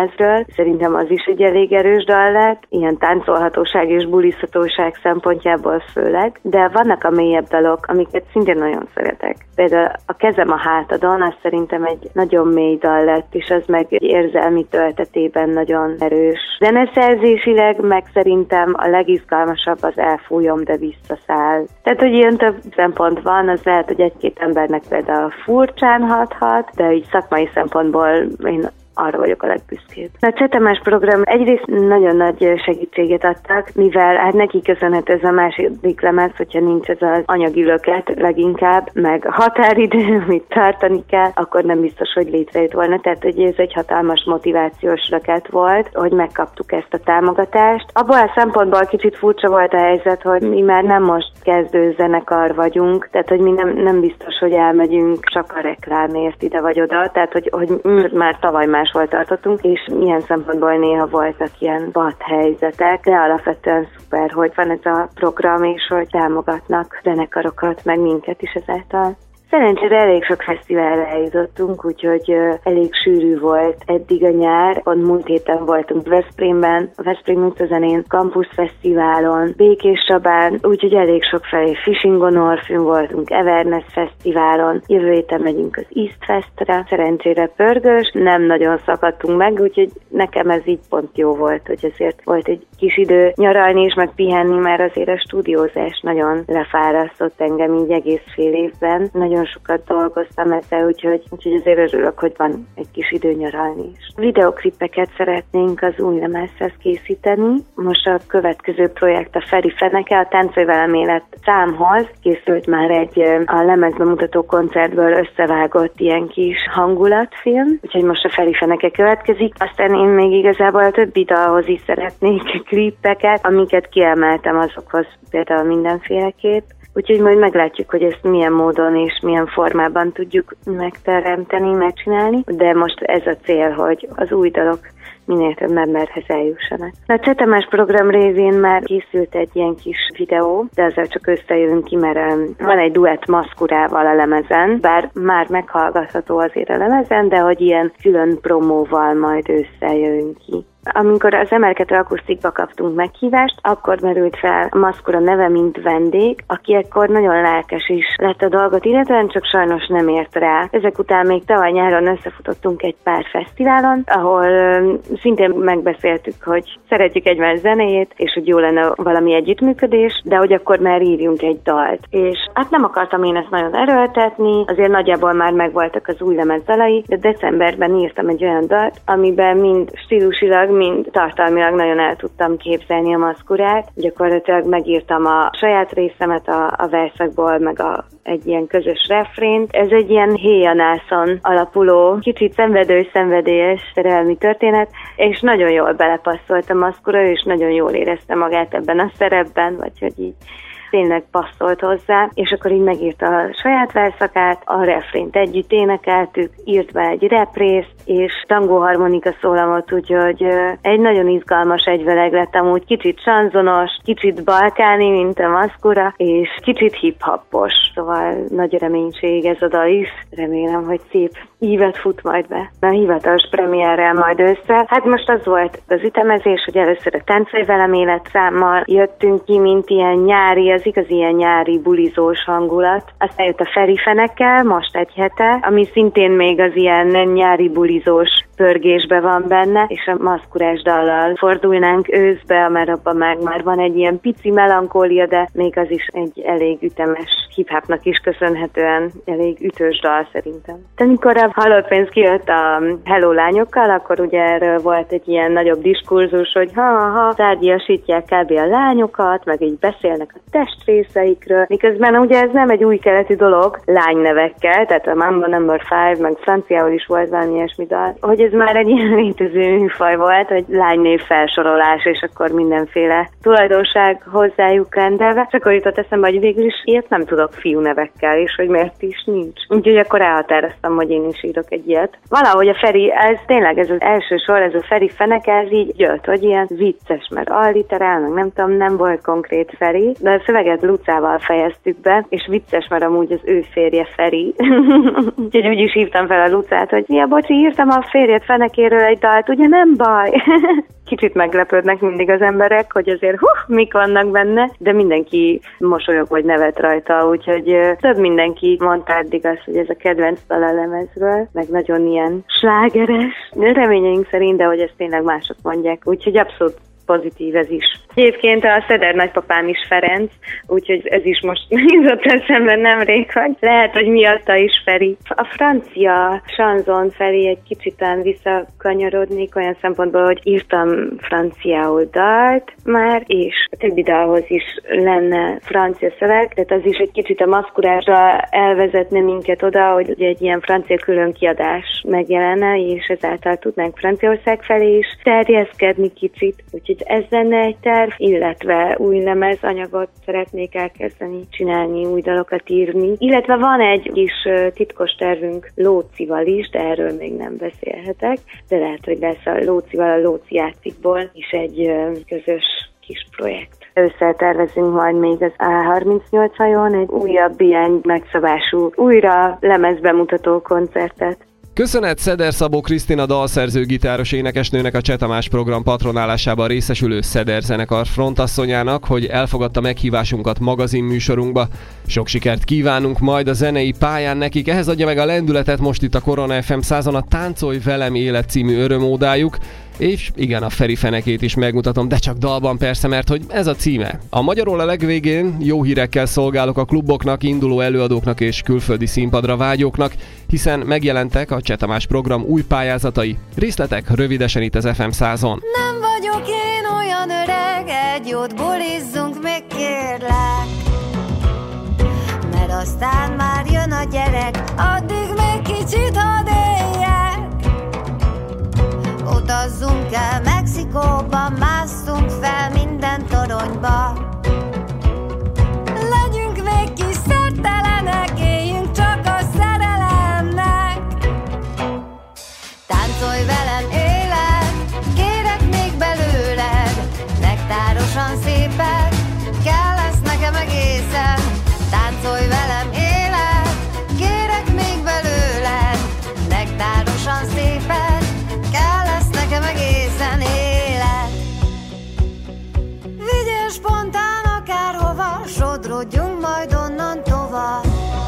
lemezről. Szerintem az is egy elég erős dal lett, ilyen táncolhatóság és bulizhatóság szempontjából főleg, de vannak a mélyebb dalok, amiket szintén nagyon szeretek. Például a Kezem a hátadon, az szerintem egy nagyon mély dal lett, és az meg egy érzelmi töltetében nagyon erős. Zeneszerzésileg meg szerintem a legizgalmasabb az Elfújom, de visszaszáll. Tehát, hogy ilyen több szempont van, az lehet, hogy egy-két embernek például furcsán hathat, de így szakmai szempontból én arra vagyok a legbüszkébb. A Cseh Tamás program egyrészt nagyon nagy segítséget adtak, mivel hát neki köszönhető ez a második lemez, hogyha nincs ez az anyagi löket leginkább, meg határidő, amit tartani kell, akkor nem biztos, hogy létrejött volna. Tehát, hogy ez egy hatalmas motivációs löket volt, hogy megkaptuk ezt a támogatást. Abból a szempontból kicsit furcsa volt a helyzet, hogy mi már nem most kezdő zenekar vagyunk, tehát, hogy mi nem, nem biztos, hogy elmegyünk csak a reklámért ide vagy oda, tehát, hogy, hogy már tavaly már máshol tartottunk, és ilyen szempontból néha voltak ilyen vad helyzetek, de alapvetően szuper, hogy van ez a program, és hogy támogatnak zenekarokat, meg minket is ezáltal. Szerencsére elég sok fesztiválra eljutottunk, úgyhogy uh, elég sűrű volt eddig a nyár. Pont múlt héten voltunk Veszprémben, a Veszprém utcazenén, Campus Fesztiválon, Békéscsabán, úgyhogy elég sok felé Fishing on Orphan voltunk, Everness Fesztiválon, jövő héten megyünk az East Festre, szerencsére pörgős, nem nagyon szakadtunk meg, úgyhogy nekem ez így pont jó volt, hogy azért volt egy kis idő nyaralni és meg pihenni, mert azért a stúdiózás nagyon lefárasztott engem így egész fél évben. Nagyon sokat dolgoztam ezzel, úgyhogy, úgyhogy azért örülök, hogy van egy kis idő nyaralni is. Videoklipeket szeretnénk az új lemezhez készíteni. Most a következő projekt a Feri Feneke, a Táncolj velem élet számhoz készült már egy a lemezbemutató koncertből összevágott ilyen kis hangulatfilm, úgyhogy most a Feri Feneke következik. Aztán én még igazából a többi dalhoz is szeretnék klippeket, amiket kiemeltem azokhoz például mindenféleképp. Úgyhogy majd meglátjuk, hogy ezt milyen módon és milyen formában tudjuk megteremteni, megcsinálni, de most ez a cél, hogy az új dalok minél több emberhez eljussanak. A Cseh Tamás program révén már készült egy ilyen kis videó, de ezzel csak összejövünk ki, mert van egy duett Maszkurával a lemezen, bár már meghallgatható azért a lemezen, de hogy ilyen külön promóval majd összejövünk ki. Amikor az Emelkedő Akusztikba kaptunk meghívást, akkor merült fel a Maszkura neve, mint vendég, aki ekkor nagyon lelkes is lett a dolgot, illetve csak sajnos nem ért rá. Ezek után még tavaly nyáron összefutottunk egy pár fesztiválon, ahol szintén megbeszéltük, hogy szeretjük egymás zenéjét, és hogy jó lenne valami együttműködés, de hogy akkor már írjunk egy dalt. És hát nem akartam én ezt nagyon erőltetni, azért nagyjából már megvoltak az új lemez dalai, de decemberben írtam egy olyan dalt, amiben mind stílusilag, mind tartalmilag nagyon el tudtam képzelni a Maszkurát. Gyakorlatilag megírtam a saját részemet a, a verszakból, meg a, egy ilyen közös refrént. Ez egy ilyen héjanászon alapuló, kicsit szenvedős, szenvedélyes szerelmi történet, és nagyon jól belepasszolt a Maszkura, és nagyon jól érezte magát ebben a szerepben, vagy hogy így tényleg passzolt hozzá, és akkor így megírta a saját verszakát, a refrént együtt énekeltük, írt be egy représzt, és tangóharmonika szólamot, úgyhogy egy nagyon izgalmas egyveleg lett, amúgy kicsit sanzonos, kicsit balkáni, mint a Maszkura, és kicsit hip-hopos, szóval nagy reménység ez a dal is, remélem, hogy szép ívet fut majd be. A hivatalos premierrel majd össze. Hát most az volt az ütemezés, hogy először a Táncolj velem élet számmal jöttünk ki, mint ilyen nyári, az igazi ilyen nyári bulizós hangulat. Aztán jött a Feri Fenekkel, most egy hete, ami szintén még az ilyen nyári bulizós pörgésbe van benne, és a Maszkurás dallal fordulnánk őszbe, mert abban már, már van egy ilyen pici melankólia, de még az is egy elég ütemes, hip-hopnak is köszönhetően elég ütős dal szerintem. De amikor a Halott pénz kijött a Hello lányokkal, akkor ugye erről volt egy ilyen nagyobb diskurzus, hogy ha-ha, tárgyasítják kb. A lányokat, meg így beszélnek a testrészeikről, miközben ugye ez nem egy új keletű dolog, lánynevekkel, tehát a Mambo Number Five, meg franciául is volt valami ilyesmi dal, hogy ez már egy ilyen létező műfaj volt, hogy lánynév felsorolás, és akkor mindenféle tulajdonság hozzájuk rendelve. És akkor jutott eszembe, hogy végül is ilyet nem tudok fiú nevekkel, és hogy miért is nincs. Úgyhogy akkor elhatároztam, hogy én is írok egy ilyet. Valahogy a Feri, ez tényleg ez az első sor, ez a Feri Feneke, ez így jött, hogy ilyen vicces, mert alliterál, meg nem tudom, nem volt konkrét Feri, de a szöveget Lucával fejeztük be, és vicces, mert amúgy az ő férje Feri. Úgyhogy úgy is hívtam fel a Lucát, hogy ja, bocsi, írtam a férje Gerjed Fenekéről egy dalt, ugye nem baj? Kicsit meglepődnek mindig az emberek, hogy azért hú, mik vannak benne, de mindenki mosolyog vagy nevet rajta, úgyhogy több mindenki mondta eddig azt, hogy ez a kedvenc dal a lemezről, meg nagyon ilyen slágeres. Reményeink szerint, de hogy ezt tényleg mások mondják, úgyhogy abszolút pozitív ez is. Egyébként a Szeder nagypapám is Ferenc, úgyhogy ez is most jutott eszembe nemrég, hogy lehet, hogy miatta is Feri. A francia sanzon felé egy kicsit visszakanyarodnék olyan szempontból, hogy írtam franciául dalt már, és a többi dalhoz is lenne francia szöveg, tehát az is egy kicsit a maszkurásra elvezetne minket oda, hogy egy ilyen francia különkiadás megjelenne, és ezáltal tudnánk Franciaország felé is terjeszkedni kicsit, úgyhogy ez lenne egy terv, illetve új lemezanyagot szeretnék elkezdeni csinálni, új dalokat írni. Illetve van egy kis titkos tervünk Lócival is, de erről még nem beszélhetek, de lehet, hogy lesz a Lócival, a Lóci játékból is egy közös kis projekt. Ősszel tervezünk majd még az á harmincnyolc hajón egy újabb ilyen megszabású újra lemezbemutató koncertet. Köszönet Szeder Szabó Krisztina dalszerző gitáros énekesnőnek, a Cseh Tamás program patronálásában részesülő Szeder zenekar frontasszonyának, hogy elfogadta meghívásunkat magazinműsorunkba. Sok sikert kívánunk majd a zenei pályán nekik, ehhez adja meg a lendületet most itt a Korona ef em százon a Táncolj velem élet című örömódájuk, és igen, a Feri Fenekét is megmutatom, de csak dalban persze, mert hogy ez a címe. A magyarul a legvégén jó hírekkel szolgálok a kluboknak, induló előadóknak és külföldi színpadra vágyóknak, hiszen megjelentek a Cseh Tamás program új pályázatai. Részletek rövidesen itt az ef em százon. Nem vagyok én olyan öreg, egy jót bulizzunk meg, kérlek. Mert aztán már jön a gyerek, addig még kicsit hadd éljek. Utazzunk el Mexikóba, másszunk fel minden toronyba. Legyünk még kis szertelenek, éljünk csak a szerelemnek. Táncolj velem élet, kérek még belőled, nektárosan szépek, kell lesz nekem egészen. Táncolj velem élet, kérek még belőled, nektárosan szépek, kell lesz nekem egészen élet. Vigyél spontán akárhova, sodrodjunk majd onnan tovább.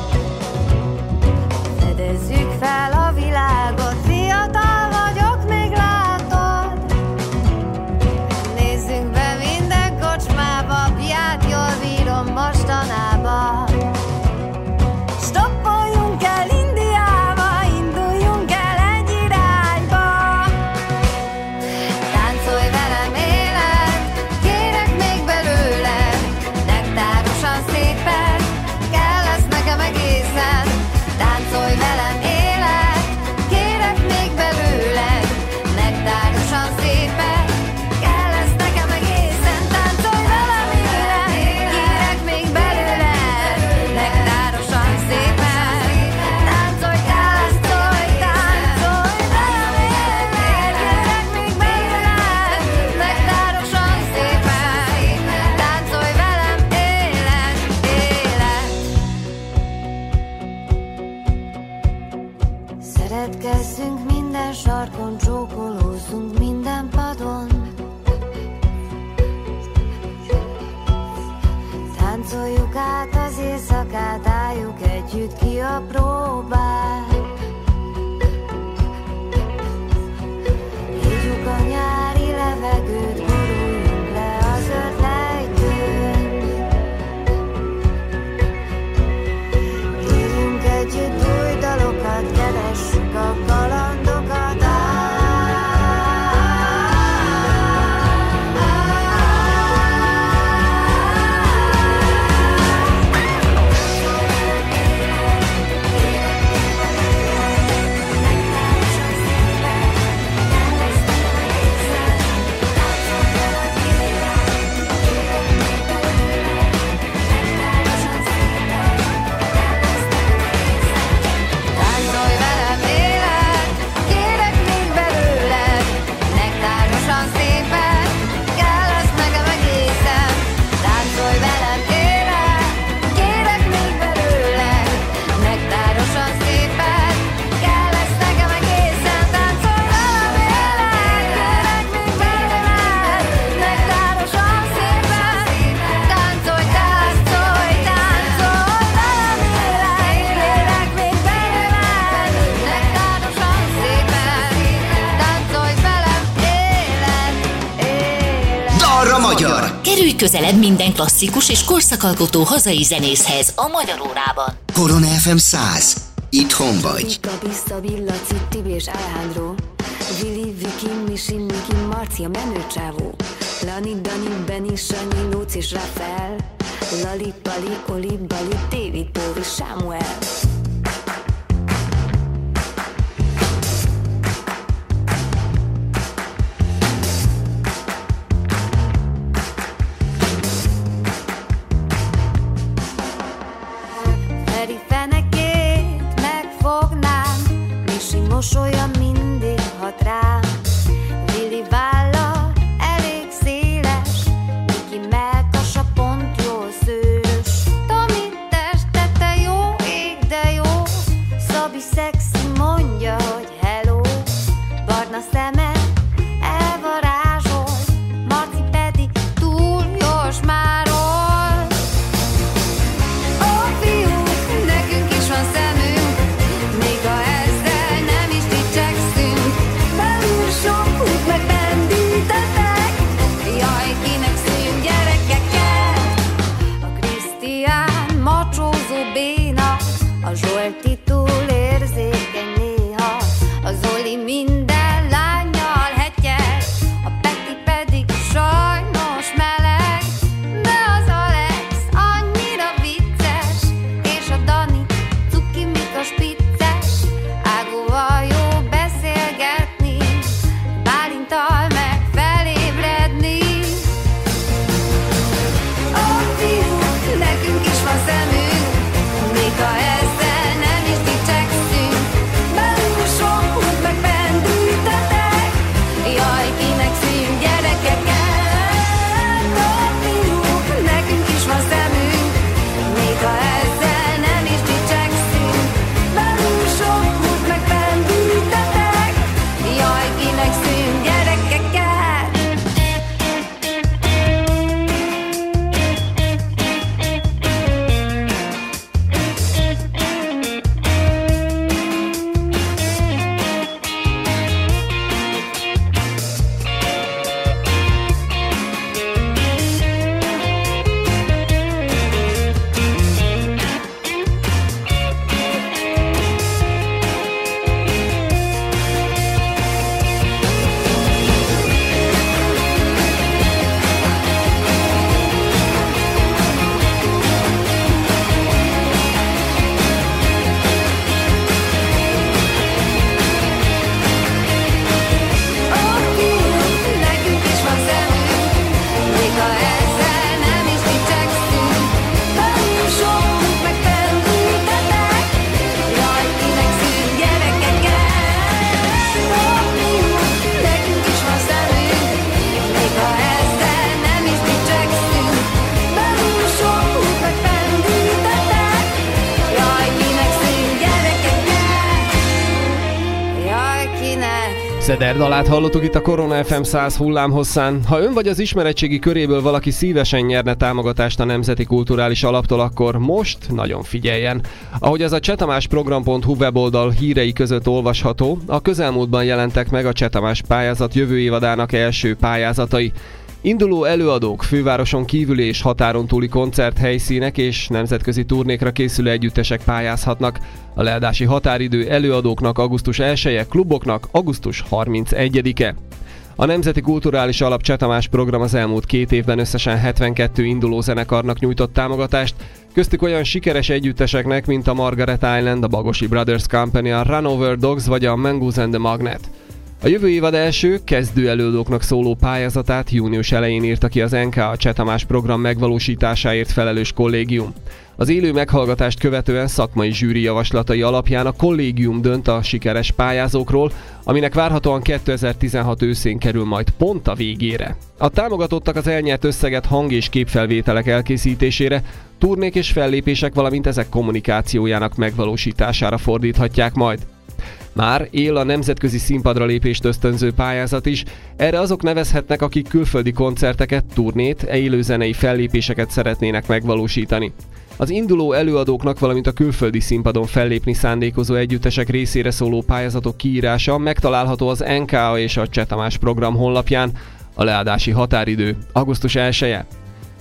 Fedezzük fel a világot, fiatal vagyok, még látod. Nézzünk be minden kocsmába, piát jól bírom mostanában. Stoppoljunk el Indiába, induljunk el egy irányba. Táncolj velem élet, kérek még belőled, nektárosan szépek, kell lesz nekem egészen. Táncolj velem élet, kérek még belőled, nektárosan szépek, kell lesz nekem egészen. Táncolj velem élet, kérek még belőled, nektárosan szépek, táncolj, táncolj, táncolj velem élet, kérek még belőled, nektárosan szépek, táncolj velem élet, élet. Szeretkezzünk minden sarkon, csókolózzunk minden padon. Táncoljuk át az éjszakát, álljuk együtt ki a próbát. Hívjuk a nyári levegőt, boruljunk le a zöld lejtőn. Írjunk együtt új dalokat, keressük a kalandokat. Kerülj közelebb minden klasszikus és korszakalkotó hazai zenészhez a Magyar Órában. Korona ef em száz. Itthon vagy. Vika, Bissa, Billa, Tibi és Alejandro, Vili, Viki, Misi, Miki, Marcia, menő csávó, Lani, Dani, Benni, Sanyi, Lóc és Rafael, Lali, Pali, Oli, Bali, David, Bovi, Samuel. Feri fenekét megfognám, Misi mosolya mindig hat rám, Vili válla elég széles, Miki mellkasa pont jól szőrös, Tomi testete jó ég, de jó, Szabi szexi mondja, hogy hello, barna szeme elvarázsol, Marci pedig túl jós márol. Ó, fiúk, nekünk is van szemünk, még ha ezzel nem is dicsekszünk. Belül sok húg meg bendítetek, jaj, kinek szűn gyerekeket. A Krisztián macsózó béna, a Zsolti túl érzékeny néha, a Zoli minden lánnyal hegyel, a Peti pedig sajnos meleg, de az Alex annyira vicces, és a Dani cuki, mik a spicces, Ágóval jó beszélgetni, Bálintal meg felébredni. Ó, fiúk, nekünk is van szemünk, még ha ezzel nem is dicsekszünk. Belül sok húg meg bendítetek, jaj, kinek szűn gyerekeket. Ó, fiúk, nekünk is van szemünk, még ha ezzel nem is dicsekszünk. Belül sok húg meg bendítetek, jaj, kinek szűn gyerekeket. Ó, fiúk, nekünk is van szemünk, még ha ezzel nem is dicsekszünk. Belül sok húg meg bendítetek, jaj, kinek szűn gyerekeket. Ó, fiúk, nekünk is van szemünk, még ha ezzel nem is dicsekszünk. Belül sok húg meg bendítetek, jaj, kinek szűn gyerekeket. Jaj, kinek. Szeder dalát hallottuk itt a Korona ef em száz hullámhosszán. Ha ön vagy az ismeretségi köréből valaki szívesen nyerne támogatást a Nemzeti Kulturális Alaptól, akkor most nagyon figyeljen. Ahogy az a csetamásprogram pont hu weboldal hírei között olvasható, a közelmúltban jelentek meg a Csetamás pályázat jövő évadának első pályázatai. Induló előadók, fővároson kívüli és határon túli koncerthelyszínek és nemzetközi turnékra készülő együttesek pályázhatnak. A leadási határidő előadóknak augusztus elseje, kluboknak augusztus harmincegyedike. A Nemzeti Kulturális Alap Csetamás program az elmúlt két évben összesen hetvenkettő induló zenekarnak nyújtott támogatást, köztük olyan sikeres együtteseknek, mint a Margaret Island, a Bagosi Brothers Company, a Runover Dogs vagy a Mongoose and the Magnet. A jövő évad első, kezdő előadóknak szóló pályázatát június elején írta ki az en ká, a Csetamás program megvalósításáért felelős kollégium. Az élő meghallgatást követően szakmai zsűri javaslatai alapján a kollégium dönt a sikeres pályázókról, aminek várhatóan kétezer-tizenhat őszén kerül majd pont a végére. A támogatottak az elnyert összeget hang- és képfelvételek elkészítésére, turnék és fellépések, valamint ezek kommunikációjának megvalósítására fordíthatják majd. Már él a nemzetközi színpadra lépést ösztönző pályázat is, erre azok nevezhetnek, akik külföldi koncerteket, turnét, élőzenei fellépéseket szeretnének megvalósítani. Az induló előadóknak, valamint a külföldi színpadon fellépni szándékozó együttesek részére szóló pályázatok kiírása megtalálható az en ká és a Csetamás program honlapján. A leadási határidő augusztus elseje.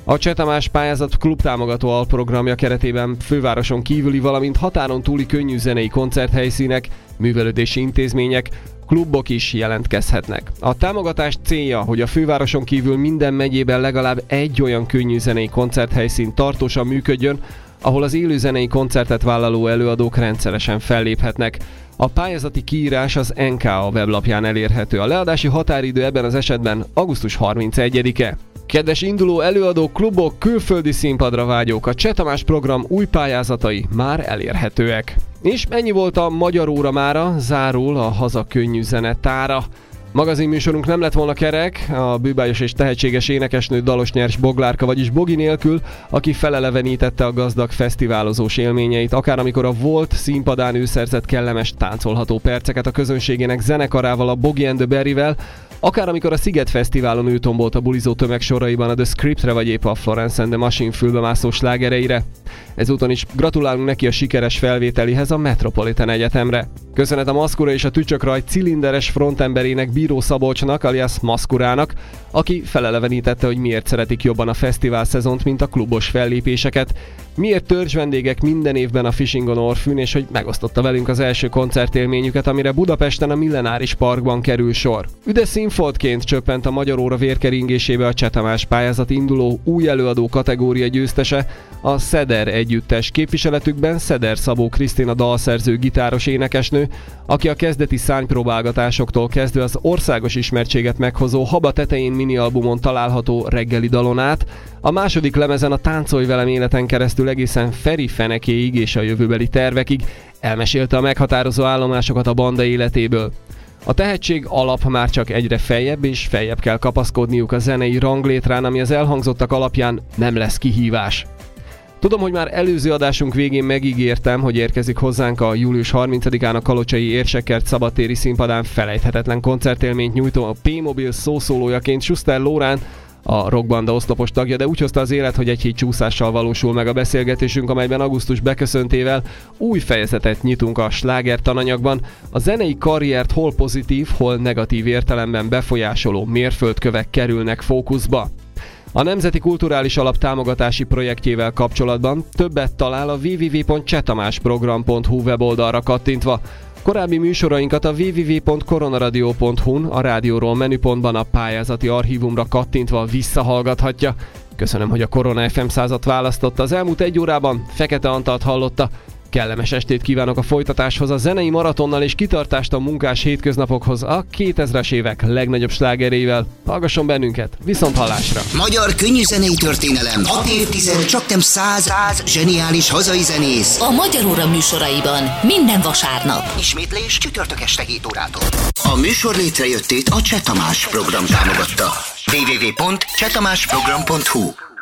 A Cseh Tamás pályázat klubtámogató alprogramja keretében fővároson kívüli, valamint határon túli könnyűzenei koncerthelyszínek, művelődési intézmények, klubok is jelentkezhetnek. A támogatás célja, hogy a fővároson kívül minden megyében legalább egy olyan könnyűzenei koncerthelyszín tartósan működjön, ahol az élőzenei koncertet vállaló előadók rendszeresen felléphetnek. A pályázati kiírás az en ká á weblapján elérhető. A leadási határidő ebben az esetben augusztus harmincegyedike. Kedves induló előadók, klubok, külföldi színpadra vágyók, a Cseh Tamás program új pályázatai már elérhetőek. És ennyi volt a Magyar Óra mára, zárul a Haza könnyű zene tára. Magazinműsorunk nem lett volna kerek, a bűbályos és tehetséges énekesnő dalosnyers Boglárka, vagyis Bogi nélkül, aki felelevenítette a gazdag fesztiválozós élményeit, akár amikor a Volt színpadán ő szerzett kellemes táncolható perceket a közönségének zenekarával, a Bogi and the Berryvel, akár amikor a Sziget Fesztiválon ő tombolt a bulizó tömeg soraiban a The Scriptre vagy épp a Florence and the Machine fülbemászó slágereire. Ezúton is gratulálunk neki a sikeres felvételihez a Metropolitan Egyetemre. Köszönet a Maszkura és a Tücsökraj cilinderes frontemberének, Bíró Szabolcsnak, alias Maszkurának, aki felelevenítette, hogy miért szeretik jobban a fesztivál szezont, mint a klubos fellépéseket, miért törzs vendégek minden évben a Fishing on Orfűn, és hogy megosztotta velünk az első koncertélményüket, amire Budapesten a Millenáris Parkban kerül sor. Üde színfoltként csöppent a Magyar Óra vérkeringésébe a Cseh Tamás pályázat induló új előadó kategória győztese, a Szeder együttes képviseletükben Szeder Szabó Krisztina dalszerző, gitáros énekesnő, aki a kezdeti szárnypróbálgatásoktól kezdve az országos ismertséget meghozó Haba tetején minialbumon található Reggeli dalon át, a második lemezen a Táncolj velem életen keresztül egészen Feri fenekéig és a jövőbeli tervekig elmesélte a meghatározó állomásokat a banda életéből. A tehetség alap már csak egyre feljebb és feljebb kell kapaszkodniuk a zenei ranglétrán, ami az elhangzottak alapján nem lesz kihívás. Tudom, hogy már előző adásunk végén megígértem, hogy érkezik hozzánk a július harmincadikán a kalocsai Érsekert szabadtéri színpadán felejthetetlen koncertélményt nyújtó a P-Mobil szószólójaként Schuster Lórán, a rockbanda oszlopos tagja, de úgy hozta az élet, hogy egy hét csúszással valósul meg a beszélgetésünk, amelyben augusztus beköszöntével új fejezetet nyitunk a sláger tananyagban, a zenei karriert hol pozitív, hol negatív értelemben befolyásoló mérföldkövek kerülnek fókuszba. A Nemzeti Kulturális Alap támogatási projektjével kapcsolatban többet talál a double-u double-u double-u pont csetamásprogram pont hu weboldalra kattintva. Korábbi műsorainkat a double-u double-u double-u pont koronaradio pont hu-n, a rádióról menüpontban a pályázati archívumra kattintva visszahallgathatja. Köszönöm, hogy a Korona ef em százat választotta. Az elmúlt egy órában Fekete Antalt hallotta. Kellemes estét kívánok a folytatáshoz, a zenei maratonnal, és kitartást a munkás hétköznapokhoz a kétezres évek legnagyobb slágerével. Hallgasson bennünket, viszont hallásra! Magyar könnyűzenei történelem, hat évtized, csak nem száz, száz zseniális hazai zenész. A Magyar Óra műsoraiban minden vasárnap. Ismétlés csütörtök este hét órától. A műsor létrejöttét a Cseh Tamás program támogatta. double-u double-u double-u pont csetamásprogram pont hu